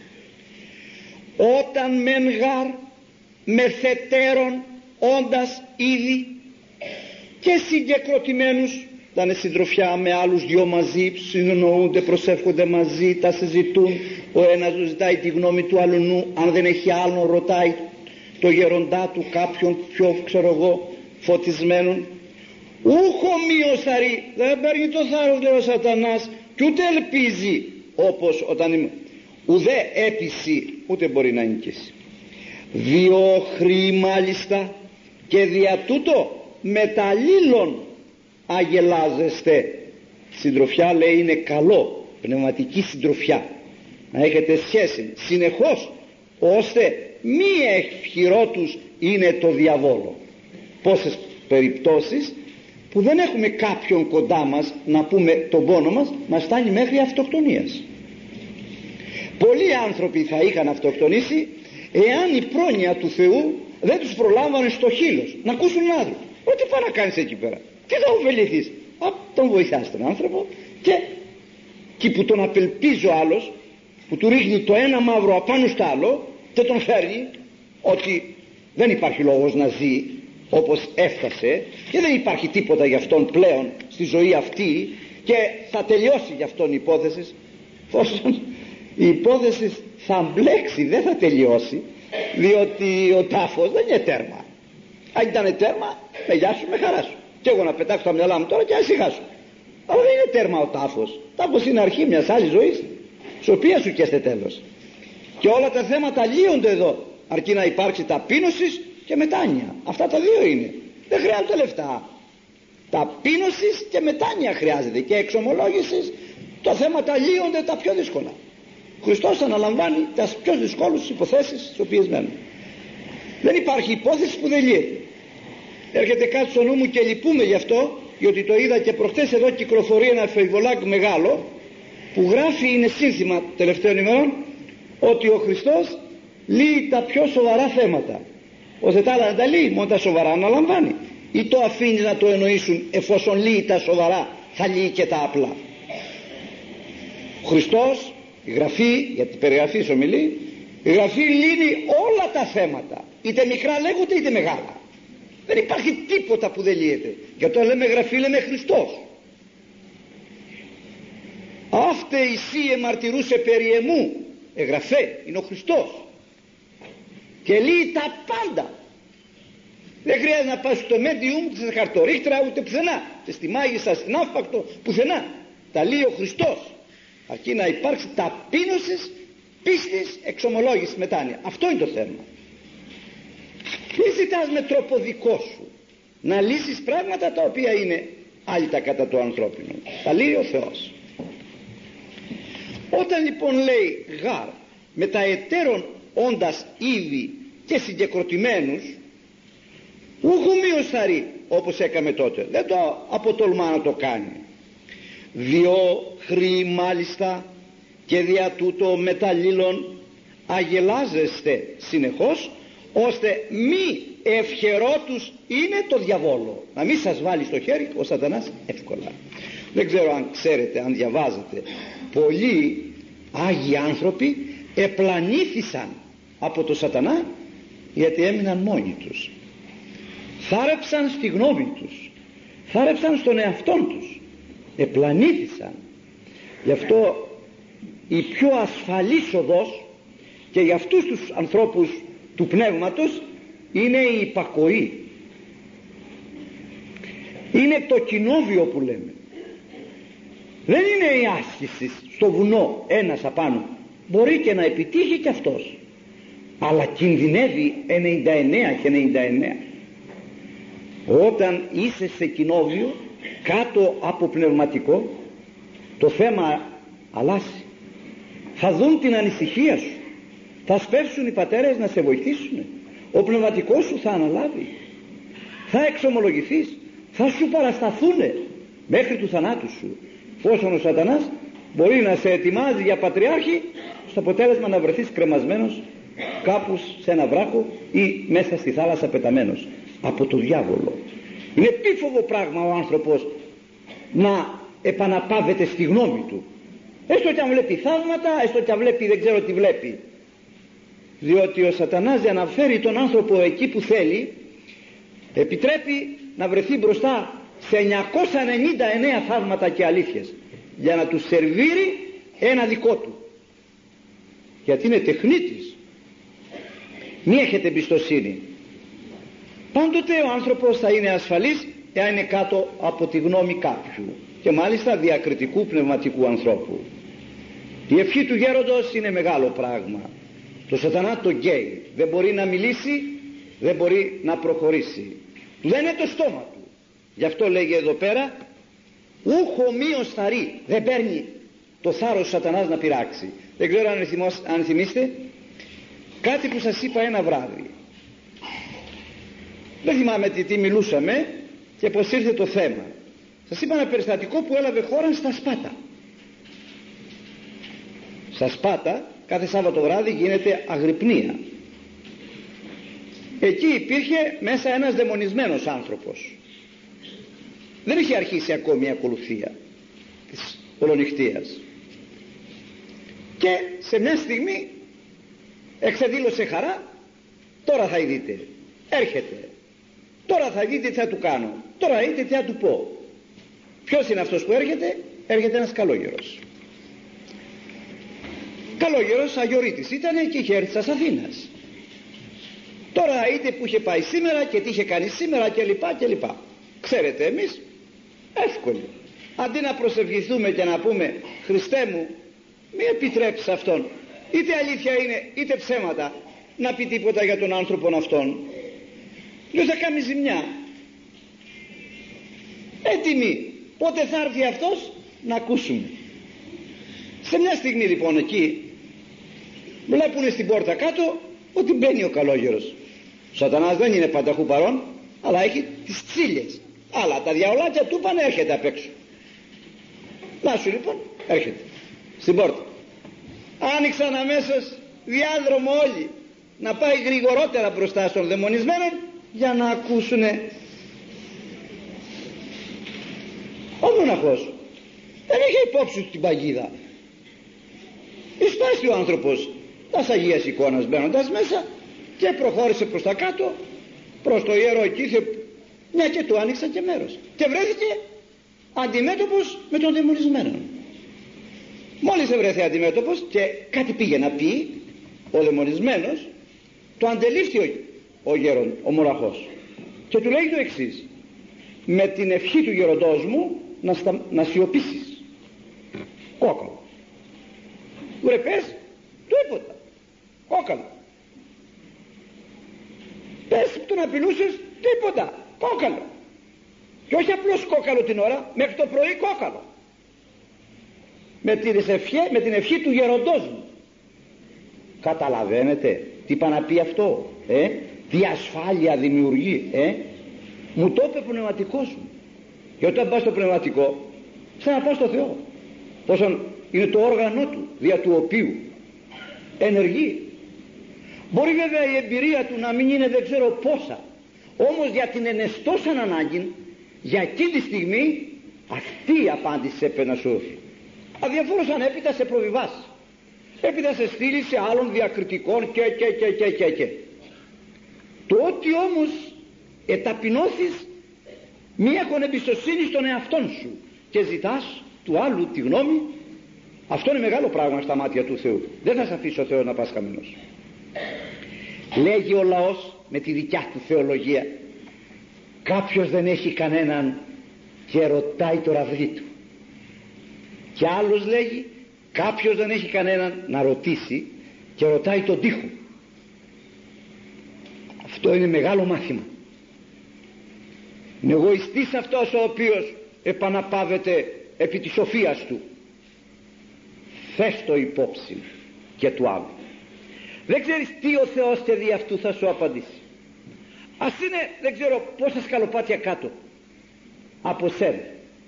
Όταν μεν γάρ μεθετέρων όντας ήδη και συγκεκροτημένους, ήταν συντροφιά με άλλους δυο μαζί, συνεννοούνται, προσεύχονται μαζί, τα συζητούν, ο ένας ζητάει τη γνώμη του άλλου, αν δεν έχει άλλον ρωτάει το γεροντά του, κάποιον πιο ξέρω εγώ φωτισμένον. Ούχο μειοσαρή, δεν παίρνει το θάρρος λέει ο σατανάς, και ούτε ελπίζει όπως όταν είμαι, ουδέ έπιση, ούτε μπορεί να νικήσει. Διόχρη μάλιστα, και δια τούτο μεταλλήλων αγελάζεστε. Συντροφιά λέει είναι καλό, πνευματική συντροφιά, να έχετε σχέση συνεχώς, ώστε μη ευχηρότους είναι το διαβόλο. Πόσες περιπτώσεις που δεν έχουμε κάποιον κοντά μας να πούμε τον πόνο μας, μας φτάνει μέχρι αυτοκτονίας. Πολλοί άνθρωποι θα είχαν αυτοκτονήσει εάν η πρόνοια του Θεού δεν τους προλάμβανε στο χείλος να ακούσουν έναν άνθρωπο. Ό,τι πάει να κάνεις εκεί πέρα, τι θα ωφεληθείς? Τον βοηθάς τον άνθρωπο, και εκεί που τον απελπίζει ο άλλος, που του ρίχνει το ένα μαύρο απάνω στο άλλο και τον φέρνει ότι δεν υπάρχει λόγος να ζει όπως έφτασε και δεν υπάρχει τίποτα για αυτόν πλέον στη ζωή αυτή και θα τελειώσει για αυτόν η υπόθεση, εφόσον η υπόθεση θα μπλέξει, δεν θα τελειώσει, διότι ο τάφος δεν είναι τέρμα. Αν ήταν τέρμα, με γεια σου, με χαρά σου, και εγώ να πετάξω τα μυαλά μου τώρα και να ησυχάσω. Αλλά δεν είναι τέρμα ο τάφος. Τάφος είναι αρχή μιας άλλης ζωής, της οποίας σου καίστε τέλος. Και όλα τα θέματα λύονται εδώ, αρκεί να υπάρξει ταπείνωση και μετάνοια. Αυτά τα δύο είναι. Δεν χρειάζονται λεφτά. Ταπείνωση και μετάνοια χρειάζεται, και εξομολόγηση. Τα θέματα λύονται τα πιο δύσκολα. Ο Χριστός αναλαμβάνει τις πιο δύσκολες υποθέσεις στις οποίες μένουν. Δεν υπάρχει υπόθεση που δεν λύεται. Έρχεται κάτι στο νου μου και λυπούμε γι' αυτό, διότι το είδα και προχτές εδώ κυκλοφορεί ένα φεϊβολάκι μεγάλο που γράφει, είναι σύνθημα τελευταίων ημερών, ότι ο Χριστός λύει τα πιο σοβαρά θέματα. Ώστε τα άλλα να τα λύει, μόνο τα σοβαρά αναλαμβάνει. Ή το αφήνει να το εννοήσουν, εφόσον λύει τα σοβαρά θα λύει και τα απλά. Ο Χριστός, η Γραφή, για την περιγραφή σου μιλεί, Η Γραφή λύνει όλα τα θέματα, είτε μικρά λέγονται είτε μεγάλα. Δεν υπάρχει τίποτα που δεν λύεται. Και όταν λέμε Γραφή λέμε Χριστός. Αύτε εσύ εμαρτυρούσε περί εμού, εγγραφέ, είναι ο Χριστός και λύει τα πάντα. Δεν χρειάζεται να πας στο Medium, ούτε σε χαρτορίχτρα, ούτε πουθενά, ούτε στη μάγισσα, στην άφπακτο, πουθενά. Τα λύει ο Χριστός, αρκεί να υπάρξει ταπείνωσης, πίστης, εξομολόγηση, μετάνοια. Αυτό είναι το θέμα. Μη ζητάς με τρόπο δικό σου να λύσεις πράγματα τα οποία είναι άλυτα κατά το ανθρώπινο. Τα λύει ο Θεός. Όταν λοιπόν λέει γάρ με τα εταίρων όντας ήδη και συγκεκροτημένους, ουχουμίως θαρεί όπως έκαμε τότε, δεν το αποτολμά να το κάνει, διό χρή μάλιστα και δια τούτο μεταλλήλων αγελάζεστε συνεχώς, ώστε μη ευχερότους είναι το διαβόλο, να μην σας βάλει στο χέρι ο σατανάς εύκολα. Δεν ξέρω αν ξέρετε, αν διαβάζετε, πολλοί Άγιοι άνθρωποι επλανήθησαν από το σατανά γιατί έμειναν μόνοι τους, θάρεψαν στη γνώμη τους, θάρεψαν στον εαυτόν τους, επλανήθησαν. Γι' αυτό η πιο ασφαλής οδός και για αυτούς τους ανθρώπους του πνεύματος είναι η υπακοή, είναι το κοινόβιο που λέμε. Δεν είναι η άσκηση στο βουνό ένας απάνω, μπορεί και να επιτύχει και αυτός, αλλά κινδυνεύει 99 και 99. Όταν είσαι σε κοινόβιο κάτω από πνευματικό, το θέμα αλλάζει. Θα δουν την ανησυχία σου, θα σπεύσουν οι πατέρες να σε βοηθήσουν, ο πνευματικός σου θα αναλάβει, θα εξομολογηθείς, θα σου παρασταθούν μέχρι του θανάτου σου. Φόσον ο σατανάς μπορεί να σε ετοιμάζει για πατριάρχη, στο αποτέλεσμα να βρεθείς κρεμασμένος κάπου σε ένα βράχο ή μέσα στη θάλασσα πεταμένος από το διάβολο. Είναι επίφοβο πράγμα ο άνθρωπος να επαναπάβεται στη γνώμη του, έστω και αν βλέπει θαύματα, έστω και αν βλέπει δεν ξέρω τι βλέπει, διότι ο σατανάς για να φέρει τον άνθρωπο εκεί που θέλει επιτρέπει να βρεθεί μπροστά σε 999 θαύματα και αλήθειες για να του σερβίρει ένα δικό του, γιατί είναι τεχνίτης. Μη έχετε εμπιστοσύνη. Πάντοτε ο άνθρωπος θα είναι ασφαλής εάν είναι κάτω από τη γνώμη κάποιου, και μάλιστα διακριτικού πνευματικού ανθρώπου. Η ευχή του γέροντος είναι μεγάλο πράγμα. Το σατανά το γκέι, δεν μπορεί να μιλήσει, δεν μπορεί να προχωρήσει, δεν είναι το στόμα του. Γι' αυτό λέγει εδώ πέρα ούχο μείος θαρεί, δεν παίρνει το θάρρος σατανάς να πειράξει. Δεν ξέρω αν θυμίστε κάτι που σας είπα ένα βράδυ, δεν θυμάμαι τι μιλούσαμε και πως ήρθε το θέμα. Σας είπα ένα περιστατικό που έλαβε χώρα στα Σπάτα. Στα Σπάτα κάθε Σάββατο βράδυ γίνεται αγρυπνία. Εκεί υπήρχε μέσα ένας δαιμονισμένος άνθρωπος. Δεν είχε αρχίσει ακόμη η ακολουθία της ολονυχτίας, και σε μια στιγμή εξεδήλωσε χαρά. Τώρα θα δείτε, έρχεται, τώρα θα δείτε τι θα του κάνω, τώρα δείτε τι θα του πω. Ποιος είναι αυτός που έρχεται? Έρχεται ένας καλόγερος. Καλόγερος αγιορείτης ήταν και είχε έρθει στις Αθήνας. Τώρα είτε που είχε πάει σήμερα και τι είχε κάνει σήμερα και λοιπά και λοιπά. Ξέρετε, εμείς εύκολο, αντί να προσευχηθούμε και να πούμε Χριστέ μου μη επιτρέψεις αυτόν, είτε αλήθεια είναι είτε ψέματα, να πει τίποτα για τον άνθρωπον αυτόν, δεν θα κάνει ζημιά. Έτοιμοι, πότε θα έρθει αυτός να ακούσουμε. Σε μια στιγμή λοιπόν εκεί βλέπουν στην πόρτα κάτω ότι μπαίνει ο καλόγερος. Ο σατανάς δεν είναι πανταχού παρόν, αλλά έχει τις τσίλιες, αλλά τα διαολάκια του πάνε, έρχεται απ' έξω. Να σου λοιπόν, έρχεται στην πόρτα. Άνοιξαν αμέσως διάδρομο όλοι να πάει γρηγορότερα μπροστά στον δαιμονισμένο για να ακούσουνε. Ο μοναχός δεν είχε υπόψη του την παγίδα. Εισπάστη ο άνθρωπος τας Αγίας Εικόνας μπαίνοντας μέσα, και προχώρησε προς τα κάτω, προς το ιερό εκεί, μια και του άνοιξαν και μέρος και βρέθηκε αντιμέτωπος με τον δαιμονισμένο. Μόλις βρέθηκε αντιμέτωπος και κάτι πήγε να πει, ο δαιμονισμένος το αντελήφθη ο γέρον, ο μοναχός, και του λέει το εξής: με την ευχή του γεροντός μου να σιωπήσεις. Κόκαλο. Του ρε πες τίποτα, κόκαλο. Πες που τον απειλούσες, τίποτα, κόκαλο. Και όχι απλώς κόκαλο την ώρα, μέχρι το πρωί κόκαλο. Με την ευχή του γεροντός μου. Καταλαβαίνετε τι πάνε να πει αυτό, τι ασφάλεια δημιουργεί, μου το είπε ο πνευματικός μου. Και όταν πας στο πνευματικό, σαν να πας στο Θεό, πόσο είναι το όργανο του, δια του οποίου ενεργεί. Μπορεί βέβαια η εμπειρία του να μην είναι δεν ξέρω πόσα, όμως για την ενεστώσαν ανάγκη, για εκείνη τη στιγμή αυτή η απάντηση έπρεπε να σου δοθεί. Αδιαφόρως αν έπειτα σε προβιβάσει, έπειτα σε στείλει σε άλλων διακριτικών και. Το ότι όμως εταπεινώθεις μη έχουν εμπιστοσύνη στον εαυτόν σου και ζητάς του άλλου τη γνώμη, αυτό είναι μεγάλο πράγμα στα μάτια του Θεού. Δεν θα σε αφήσει ο Θεός να πας χαμένος. Λέγει ο λαός με τη δικιά του θεολογία: κάποιος δεν έχει κανέναν και ρωτάει το ραβδί του. Και άλλος λέγει: κάποιος δεν έχει κανέναν να ρωτήσει και ρωτάει τον τοίχο. Αυτό είναι μεγάλο μάθημα. Είναι εγωιστής αυτός ο οποίος επαναπάβεται επί της σοφίας του. Θες το υπόψη και του άλλου. Δεν ξέρεις τι ο Θεός και δι' αυτού θα σου απαντήσει. Ας είναι δεν ξέρω πόσα σκαλοπάτια κάτω από σένα.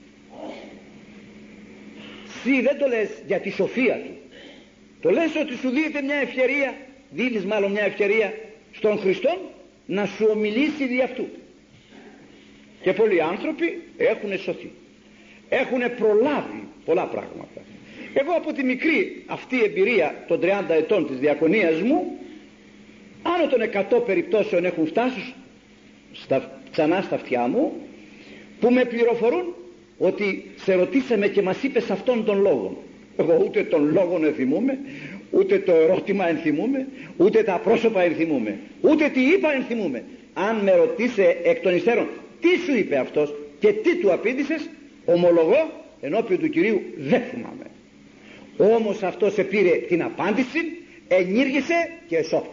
Εσύ δεν το λες για τη σοφία του, το λες ότι σου δίνεται μια ευκαιρία, δίνεις μάλλον μια ευκαιρία στον Χριστόν να σου ομιλήσει δι' αυτού. Και πολλοί άνθρωποι έχουν σωθεί, έχουν προλάβει πολλά πράγματα. Εγώ από τη μικρή αυτή εμπειρία των 30 ετών της διακονίας μου, άνω των 100 περιπτώσεων έχουν φτάσει ξανά στα αυτιά μου, που με πληροφορούν ότι σε ρωτήσαμε και μας είπες αυτόν τον λόγο. Εγώ ούτε τον λόγο ενθυμούμαι, ούτε το ερώτημα ενθυμούμαι, ούτε τα πρόσωπα ενθυμούμαι, ούτε τι είπα ενθυμούμαι. Αν με ρωτήσε εκ των υστέρων τι σου είπε αυτός και τι του απήντησες, ομολογώ ενώπιον του Κυρίου δεν θυμάμαι. Όμως αυτός επήρε την απάντηση, ενήργησε και εσώθη.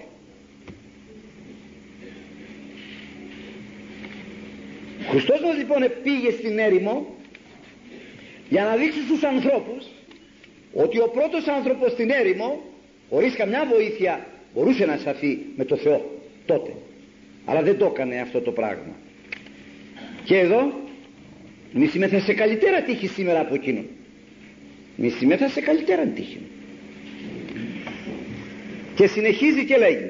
Ο Χριστός μας λοιπόν πήγε στην έρημο για να δείξει στους ανθρώπους ότι ο πρώτος άνθρωπος στην έρημο χωρίς καμιά βοήθεια μπορούσε να σταθεί με το Θεό τότε, αλλά δεν το έκανε αυτό το πράγμα. Και εδώ μη συμμέθα σε καλύτερα τύχη σήμερα από εκείνον. Μη συμμέθα σε καλύτερα τύχη. Και συνεχίζει και λέγει: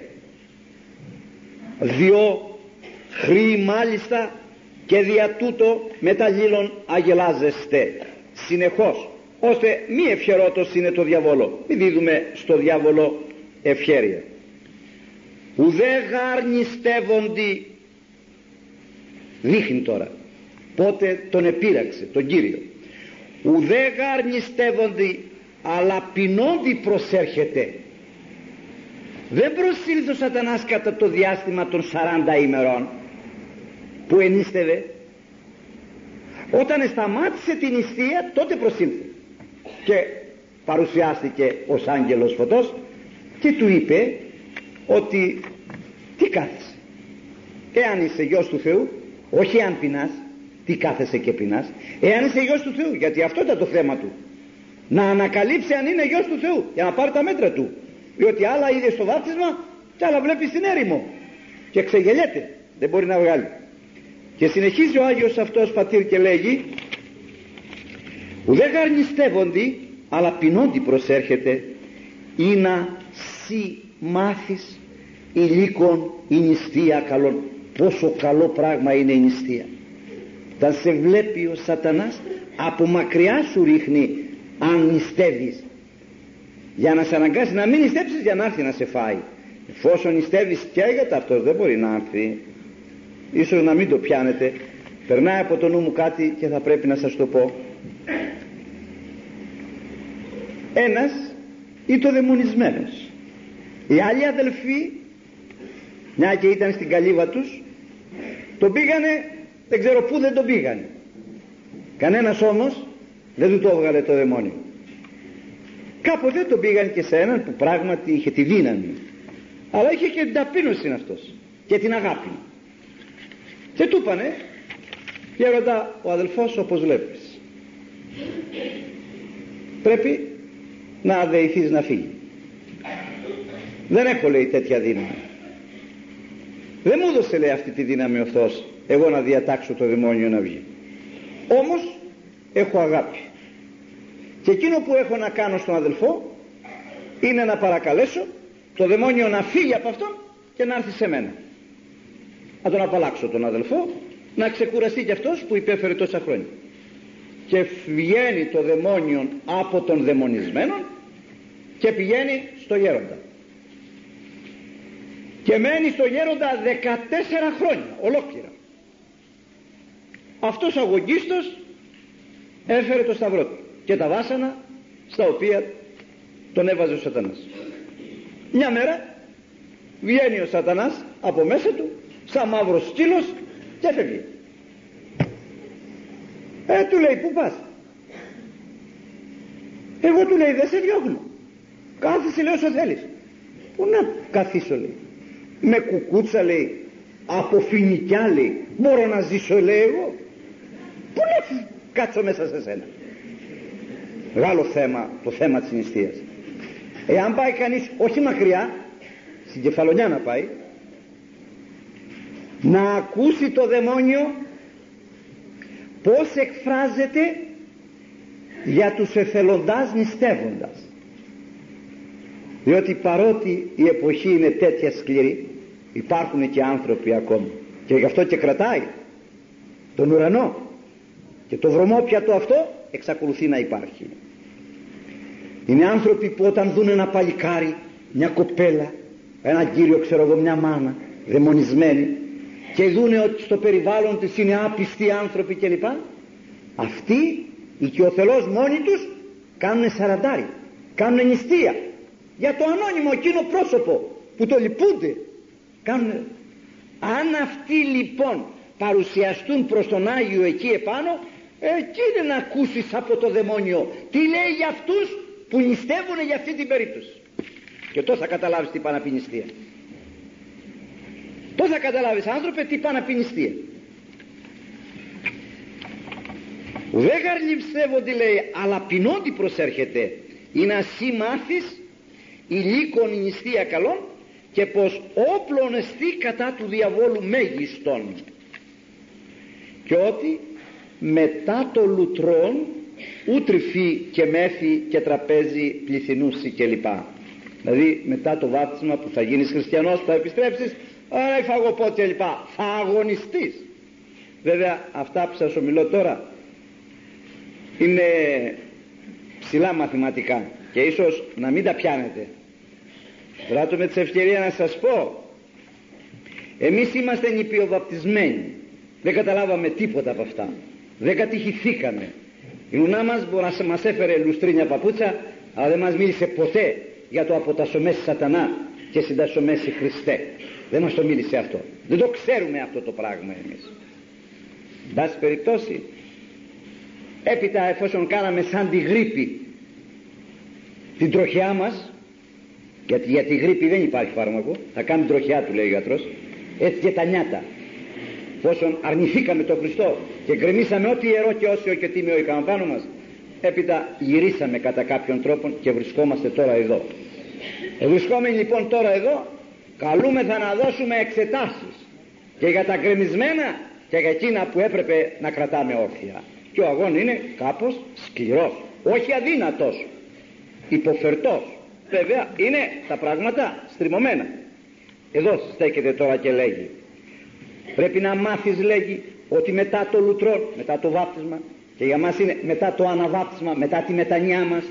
διό χρή μάλιστα και δια τούτο μεταλλήλων αγελάζεστε συνεχώς, ώστε μη ευχερότος είναι το διαβόλο. Μη δίδουμε στο διάβολο ευχέρεια. Ουδέ γαρνιστεύοντι, δείχνει τώρα πότε τον επήραξε τον Κύριο. Ουδέ γαρνιστεύοντι, αλλά πεινόντι προσέρχεται. Δεν προσήλθε ο σατανάς κατά το διάστημα των 40 ημερών που ενίστευε. Όταν σταμάτησε την νηστεία, τότε προσήλθε και παρουσιάστηκε ως άγγελος φωτός και του είπε ότι τι κάθεσαι, εάν είσαι γιος του Θεού, όχι αν πεινάς, τι κάθεσαι και πεινάς, εάν είσαι γιος του Θεού, γιατί αυτό ήταν το θέμα του, να ανακαλύψει αν είναι γιος του Θεού για να πάρει τα μέτρα του, διότι άλλα είδε στο βάπτισμα και άλλα βλέπει στην έρημο και ξεγελιέται, δεν μπορεί να βγάλει. Και συνεχίζει ο Άγιος αυτός πατήρ και λέγει: ουδέ γαρνιστεύοντι, αλλά πεινόντι προσέρχεται, ή να σι μάθεις υλίκον η νηστεία καλόν. Πόσο καλό πράγμα είναι η νηστεία. Θα σε βλέπει ο σατανάς, από μακριά σου ρίχνει αν νηστεύεις. για να σε αναγκάσει να μην νηστέψεις για να έρθει να σε φάει. Εφόσον νηστεύεις καίγεται, αυτός δεν μπορεί να έρθει. Ίσως να μην το πιάνετε, περνάει από το νου μου κάτι και θα πρέπει να σας το πω. Ένας ήταν δαιμονισμένος, οι άλλοι αδελφοί, μια και ήταν στην καλύβα τους, τον πήγανε, δεν ξέρω πού δεν τον πήγανε. Κανένας όμως δεν του το έβγαλε το δαιμόνιο. Κάποτε τον πήγαν και σε έναν που πράγματι είχε τη δύναμη, αλλά είχε και την ταπείνωση αυτός και την αγάπη. Και του είπανε, γέροντα, ο αδελφός όπως βλέπεις πρέπει να αδεηθείς να φύγει. Δεν έχω, λέει, τέτοια δύναμη. Δεν μου έδωσε, λέει, αυτή τη δύναμη ο Θεός εγώ να διατάξω το δαιμόνιο να βγει. Όμως έχω αγάπη και εκείνο που έχω να κάνω στον αδελφό είναι να παρακαλέσω το δαιμόνιο να φύγει από αυτόν και να έρθει σε μένα. Να τον απαλλάξω τον αδελφό, να ξεκουραστεί κι αυτός που υπέφερε τόσα χρόνια. Και βγαίνει το δαιμόνιο από τον δαιμονισμένο και πηγαίνει στο γέροντα. Και μένει στο γέροντα 14 χρόνια ολόκληρα. Αυτός ο αγωγίστος έφερε το σταυρό του και τα βάσανα στα οποία τον έβαζε ο σατανάς. Μια μέρα βγαίνει ο σατανάς από μέσα του σαν μαύρος σκύλος και φεύγει. Του λέει, πού πας? Εγώ, του λέει, δεν σε διώχνω, κάθισε, λέει, όσο θέλεις. Πού να καθίσω, λέει? Με κουκούτσα, λέει, από φοινικιά, λέει, μπορώ να ζήσω, λέει, εγώ? Πού να κάτσω μέσα σε σένα? Μεγάλο θέμα, το θέμα της νηστείας. Εάν πάει κανείς όχι μακριά, στην Κεφαλονιά να πάει, να ακούσει το δαιμόνιο πως εκφράζεται για τους εθελοντάς νηστεύοντας. Διότι παρότι η εποχή είναι τέτοια σκληρή, υπάρχουν και άνθρωποι ακόμα, και γι' αυτό και κρατάει τον ουρανό και το βρωμόπιατο αυτό εξακολουθεί να υπάρχει. Είναι άνθρωποι που όταν δουν ένα παλικάρι, μια κοπέλα, έναν κύριο, ξέρω εγώ, μια μάνα δαιμονισμένη, και δούνε ότι στο περιβάλλον της είναι άπιστοι άνθρωποι κλπ, αυτοί οι οικειοθελώς μόνοι τους κάνουν σαραντάρι, κάνουν νηστεία για το ανώνυμο εκείνο πρόσωπο που το λυπούνται, κάνουν. Αν αυτοί λοιπόν παρουσιαστούν προς τον Άγιο εκεί επάνω, εκεί να ακούσεις από το δαιμόνιο τι λέει για αυτούς που νηστεύουν για αυτή την περίπτωση, και τότε θα καταλάβεις τι πάνε να πει νηστεία. Τότε θα καταλάβεις, άνθρωπε, τι πάνε να πει νηστεία. Δεν γαρλιψεύονται, λέει, αλλά πεινόντι προσέρχεται, ή να σύ μάθεις υλίκον η νηστεία καλών, και πως όπλον εστί κατά του διαβόλου μέγιστον, και ότι μετά το λουτρόν ούτρυφή και μέθη και τραπέζι πληθυνούσι κλπ. Δηλαδή μετά το βάπτισμα που θα γίνεις χριστιανός, θα επιστρέψεις, άρα φαγωπώ κλπ, θα αγωνιστείς. Βέβαια αυτά που σας ομιλώ τώρα είναι ψηλά μαθηματικά και ίσως να μην τα πιάνετε. Δράτω με τις ευκαιρία να σας πω, εμείς είμαστε νηπιοβαπτισμένοι, δεν καταλάβαμε τίποτα από αυτά, δεν κατηχηθήκαμε. Η νουνά μας μπορεί να μας έφερε λουστρίνια παπούτσα, αλλά δεν μας μίλησε ποτέ για το αποτασσομέσει σατανά και συντασσομέσει Χριστέ. Δεν μας το μίλησε αυτό, δεν το ξέρουμε αυτό το πράγμα εμείς. Εν πάση περιπτώσει, έπειτα εφόσον κάναμε σαν τη γρίπη την τροχιά μας, γιατί για τη γρίπη δεν υπάρχει φάρμακο, θα κάνει τροχιά του λέει ο γιατρός, έτσι και τα νιάτα. Εφόσον αρνηθήκαμε τον Χριστό και γκρεμίσαμε ό,τι ιερό και όσιο και τίμιο είχαμε πάνω μας, έπειτα γυρίσαμε κατά κάποιον τρόπο και βρισκόμαστε τώρα εδώ. Βρισκόμενοι λοιπόν τώρα εδώ, καλούμεθα να δώσουμε εξετάσεις και για τα γκρεμισμένα και για εκείνα που έπρεπε να κρατάμε όρθια. Και ο αγών είναι κάπως σκληρός, όχι αδύνατος, υποφερτός. Βέβαια είναι τα πράγματα στριμωμένα. Εδώ στέκεται τώρα και λέγει, πρέπει να μάθεις, λέγει, ότι μετά το λουτρόν, μετά το βάπτισμα, και για μας είναι μετά το αναβάπτισμα, μετά τη μετανιά μας,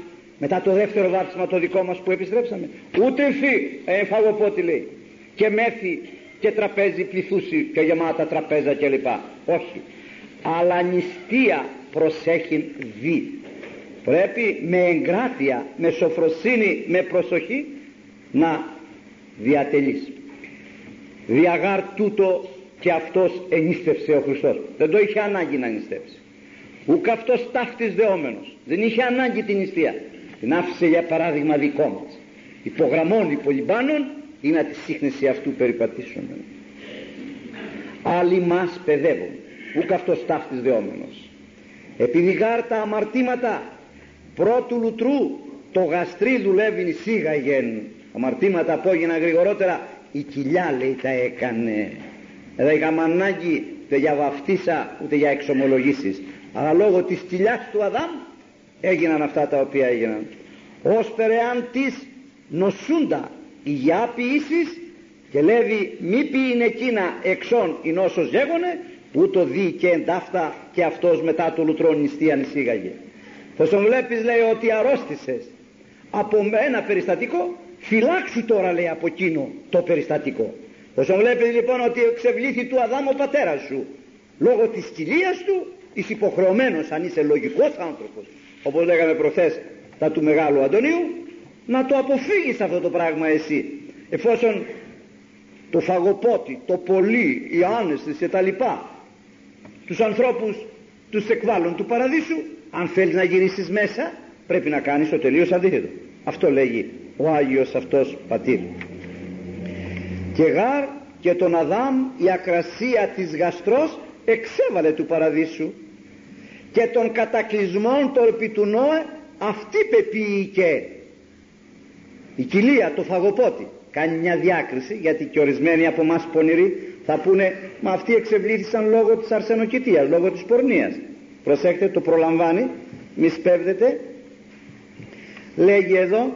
μετά το δεύτερο βάπτισμα το δικό μας που επιστρέψαμε? Ούτε φαγοπότη λέει, και μέθη και τραπέζι πληθούσι και γεμάτα τραπέζα κλπ. Όχι, αλλά νηστεία προσέχει δι. Πρέπει με εγκράτεια, με σοφροσύνη, με προσοχή να διατελείς. Διαγάρ τούτο και αυτός ενίστευσε ο Χριστός. Δεν το είχε ανάγκη να νηστεύσει. Ούκ αυτός ταύτης δεόμενος. Δεν είχε ανάγκη την νηστεία. Την άφησε για παράδειγμα δικό μας. Υπογραμμών υπολοιπάνων ή να τη σύχνεση αυτού περιπατήσουμε. Άλλοι μας παιδεύουν. Ούκ αυτός ταύτης δεόμενος. Επειδή γάρ τα αμαρτήματα πρώτου λουτρού το γαστρί δουλεύει σίγαγεν. Αμαρτήματα απόγιναν γρηγορότερα, η κοιλιά λέει τα έκανε. Δεν είχαμε ανάγκη ούτε για βαφτίσα ούτε για εξομολογήσεις, αλλά λόγω της κοιλιάς του Αδάμ έγιναν αυτά τα οποία έγιναν. Όσπερε αν της νοσούντα υγειά ποιήσεις και λέει μη ποιήν εκείνα εξών η νόσος γέγονε, ούτω δει και εντάφτα και αυτός μετά το λουτρόν νηστείαν εισήγαγε. Θα τον βλέπεις λέει ότι αρρώστησες από ένα περιστατικό, φυλάξει τώρα λέει από εκείνο το περιστατικό. Θα τον βλέπεις λοιπόν ότι εξευλήθη του Αδάμ ο πατέρας σου, λόγω της κοιλίας του είσαι υποχρεωμένος, αν είσαι λογικός άνθρωπος, όπως λέγαμε προχθές τα του Μεγάλου Αντωνίου, να το αποφύγεις αυτό το πράγμα εσύ, εφόσον το φαγοπότη, το πολύ, οι άνεστες και τα λοιπά τους ανθρώπους τους εκβάλλουν του παραδείσου, αν θέλεις να γυρίσεις μέσα πρέπει να κάνεις το τελείως αντίθετο. Αυτό λέγει ο Άγιος αυτός πατήρ. Και γάρ και τον Αδάμ η ακρασία της γαστρός εξέβαλε του παραδείσου και των κατακλυσμών των επί του Νώε αυτή πεποίηκε. Η κοιλία, το φαγοπότη κάνει μια διάκριση, γιατί και ορισμένοι από εμάς πονηροί θα πούνε μα αυτοί εξευλήθησαν λόγω της αρσενοκητείας, λόγω της πορνείας. Προσέχτε, το προλαμβάνει, μη σπέβδετε. Λέγει εδώ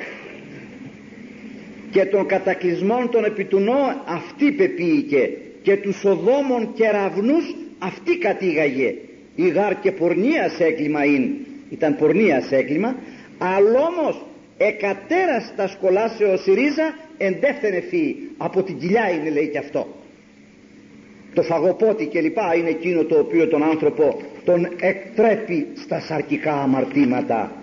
και των κατακλυσμών των επί του Νώε αυτή πεποίηκε και τους Σοδόμων κεραυνούς αυτή κατήγαγε. Η γάρ και πορνείας έγκλημα είναι, ήταν πορνείας έγκλημα, αλλά όμως εκατέρας τα σκολάσεως η ρίζα εντεύθενε φύη. Από την κοιλιά είναι λέει και αυτό. Το φαγοπότη και λοιπά είναι εκείνο το οποίο τον άνθρωπο τον εκτρέπει στα σαρκικά αμαρτήματα.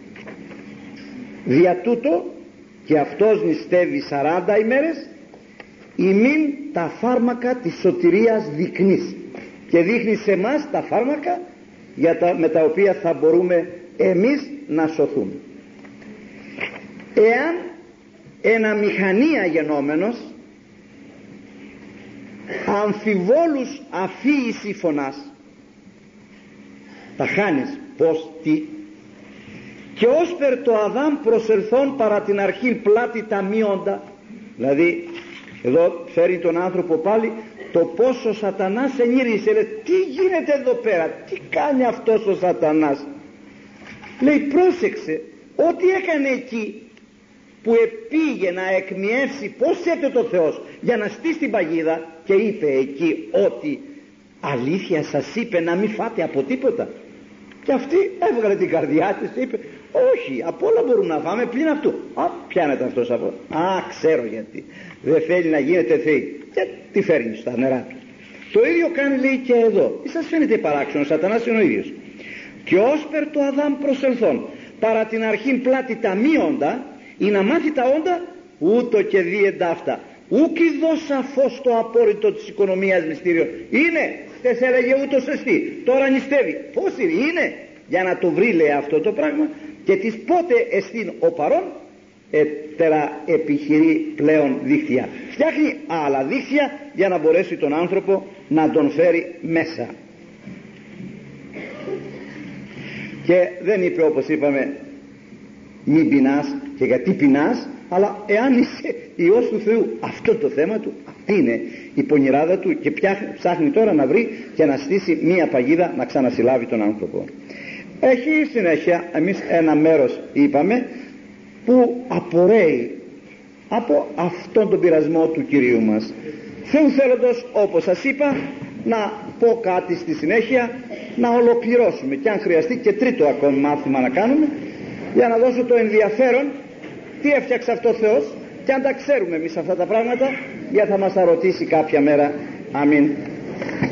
Δια τούτο και αυτός νηστεύει 40 ημέρες ημίν τα φάρμακα της σωτηρίας δεικνύς, και δείχνει σε εμάς τα φάρμακα με τα οποία θα μπορούμε εμείς να σωθούμε. Εάν ένα μηχανία γενόμενος αμφιβόλους αφίηση φωνάς, τα χάνεις πως τι, και όσπερ το Αδάμ προσελθόν παρά την αρχή πλάτη τα μείοντα. Δηλαδή εδώ φέρει τον άνθρωπο πάλι το πόσο ο Σατανάς ενήρισε. Λέει τι γίνεται εδώ πέρα, τι κάνει αυτός ο Σατανάς. Λέει πρόσεξε, ό,τι έκανε εκεί που επήγε να εκμιεύσει πως έπεται ο Θεός για να στήσει την παγίδα, και είπε εκεί ότι αλήθεια σας είπε να μην φάτε από τίποτα, και αυτή έβγαλε την καρδιά της και είπε όχι, από όλα μπορούμε να φάμε πλην αυτού. Πιάνεται αυτός από, ξέρω γιατί δεν θέλει να γίνεται θεή, και τι φέρνει στα νερά του. Το ίδιο κάνει λέει και εδώ. Ή σας φαίνεται παράξενο, ο Σατανάς είναι ο ίδιος. Και όσπερ το Αδάμ προσελθόν παρά την αρχήν πλάτη τα μείοντα, ή να μάθει τα όντα, ούτω και δίεντα αυτά. Ούκ δώσα φως το απόρριτο της οικονομίας μυστήριο. Είναι, δεν σε έλεγε ούτως εστί, τώρα νηστεύει. Πώς είναι, για να το βρει λέει αυτό το πράγμα, και της πότε εστίν ο παρόν, έτερα επιχειρεί πλέον δίχτυα. Φτιάχνει άλλα δίχτυα για να μπορέσει τον άνθρωπο να τον φέρει μέσα. Και δεν είπε όπως είπαμε μην πεινάς, και γιατί πεινάς, αλλά εάν είσαι Υιός του Θεού, αυτό το θέμα του, αυτή είναι η πονηράδα του, και ψάχνει τώρα να βρει και να στήσει μία παγίδα να ξανασυλλάβει τον άνθρωπο. Έχει συνέχεια εμείς ένα μέρος είπαμε που απορρέει από αυτόν τον πειρασμό του Κυρίου μας. Θεού θέλοντος, όπως σας είπα, να πω κάτι στη συνέχεια, να ολοκληρώσουμε, και αν χρειαστεί και τρίτο ακόμη μάθημα να κάνουμε, για να δώσω το ενδιαφέρον τι έφτιαξε αυτό ο Θεός, και αν τα ξέρουμε εμείς αυτά τα πράγματα, για θα μας τα ρωτήσει κάποια μέρα. Αμήν.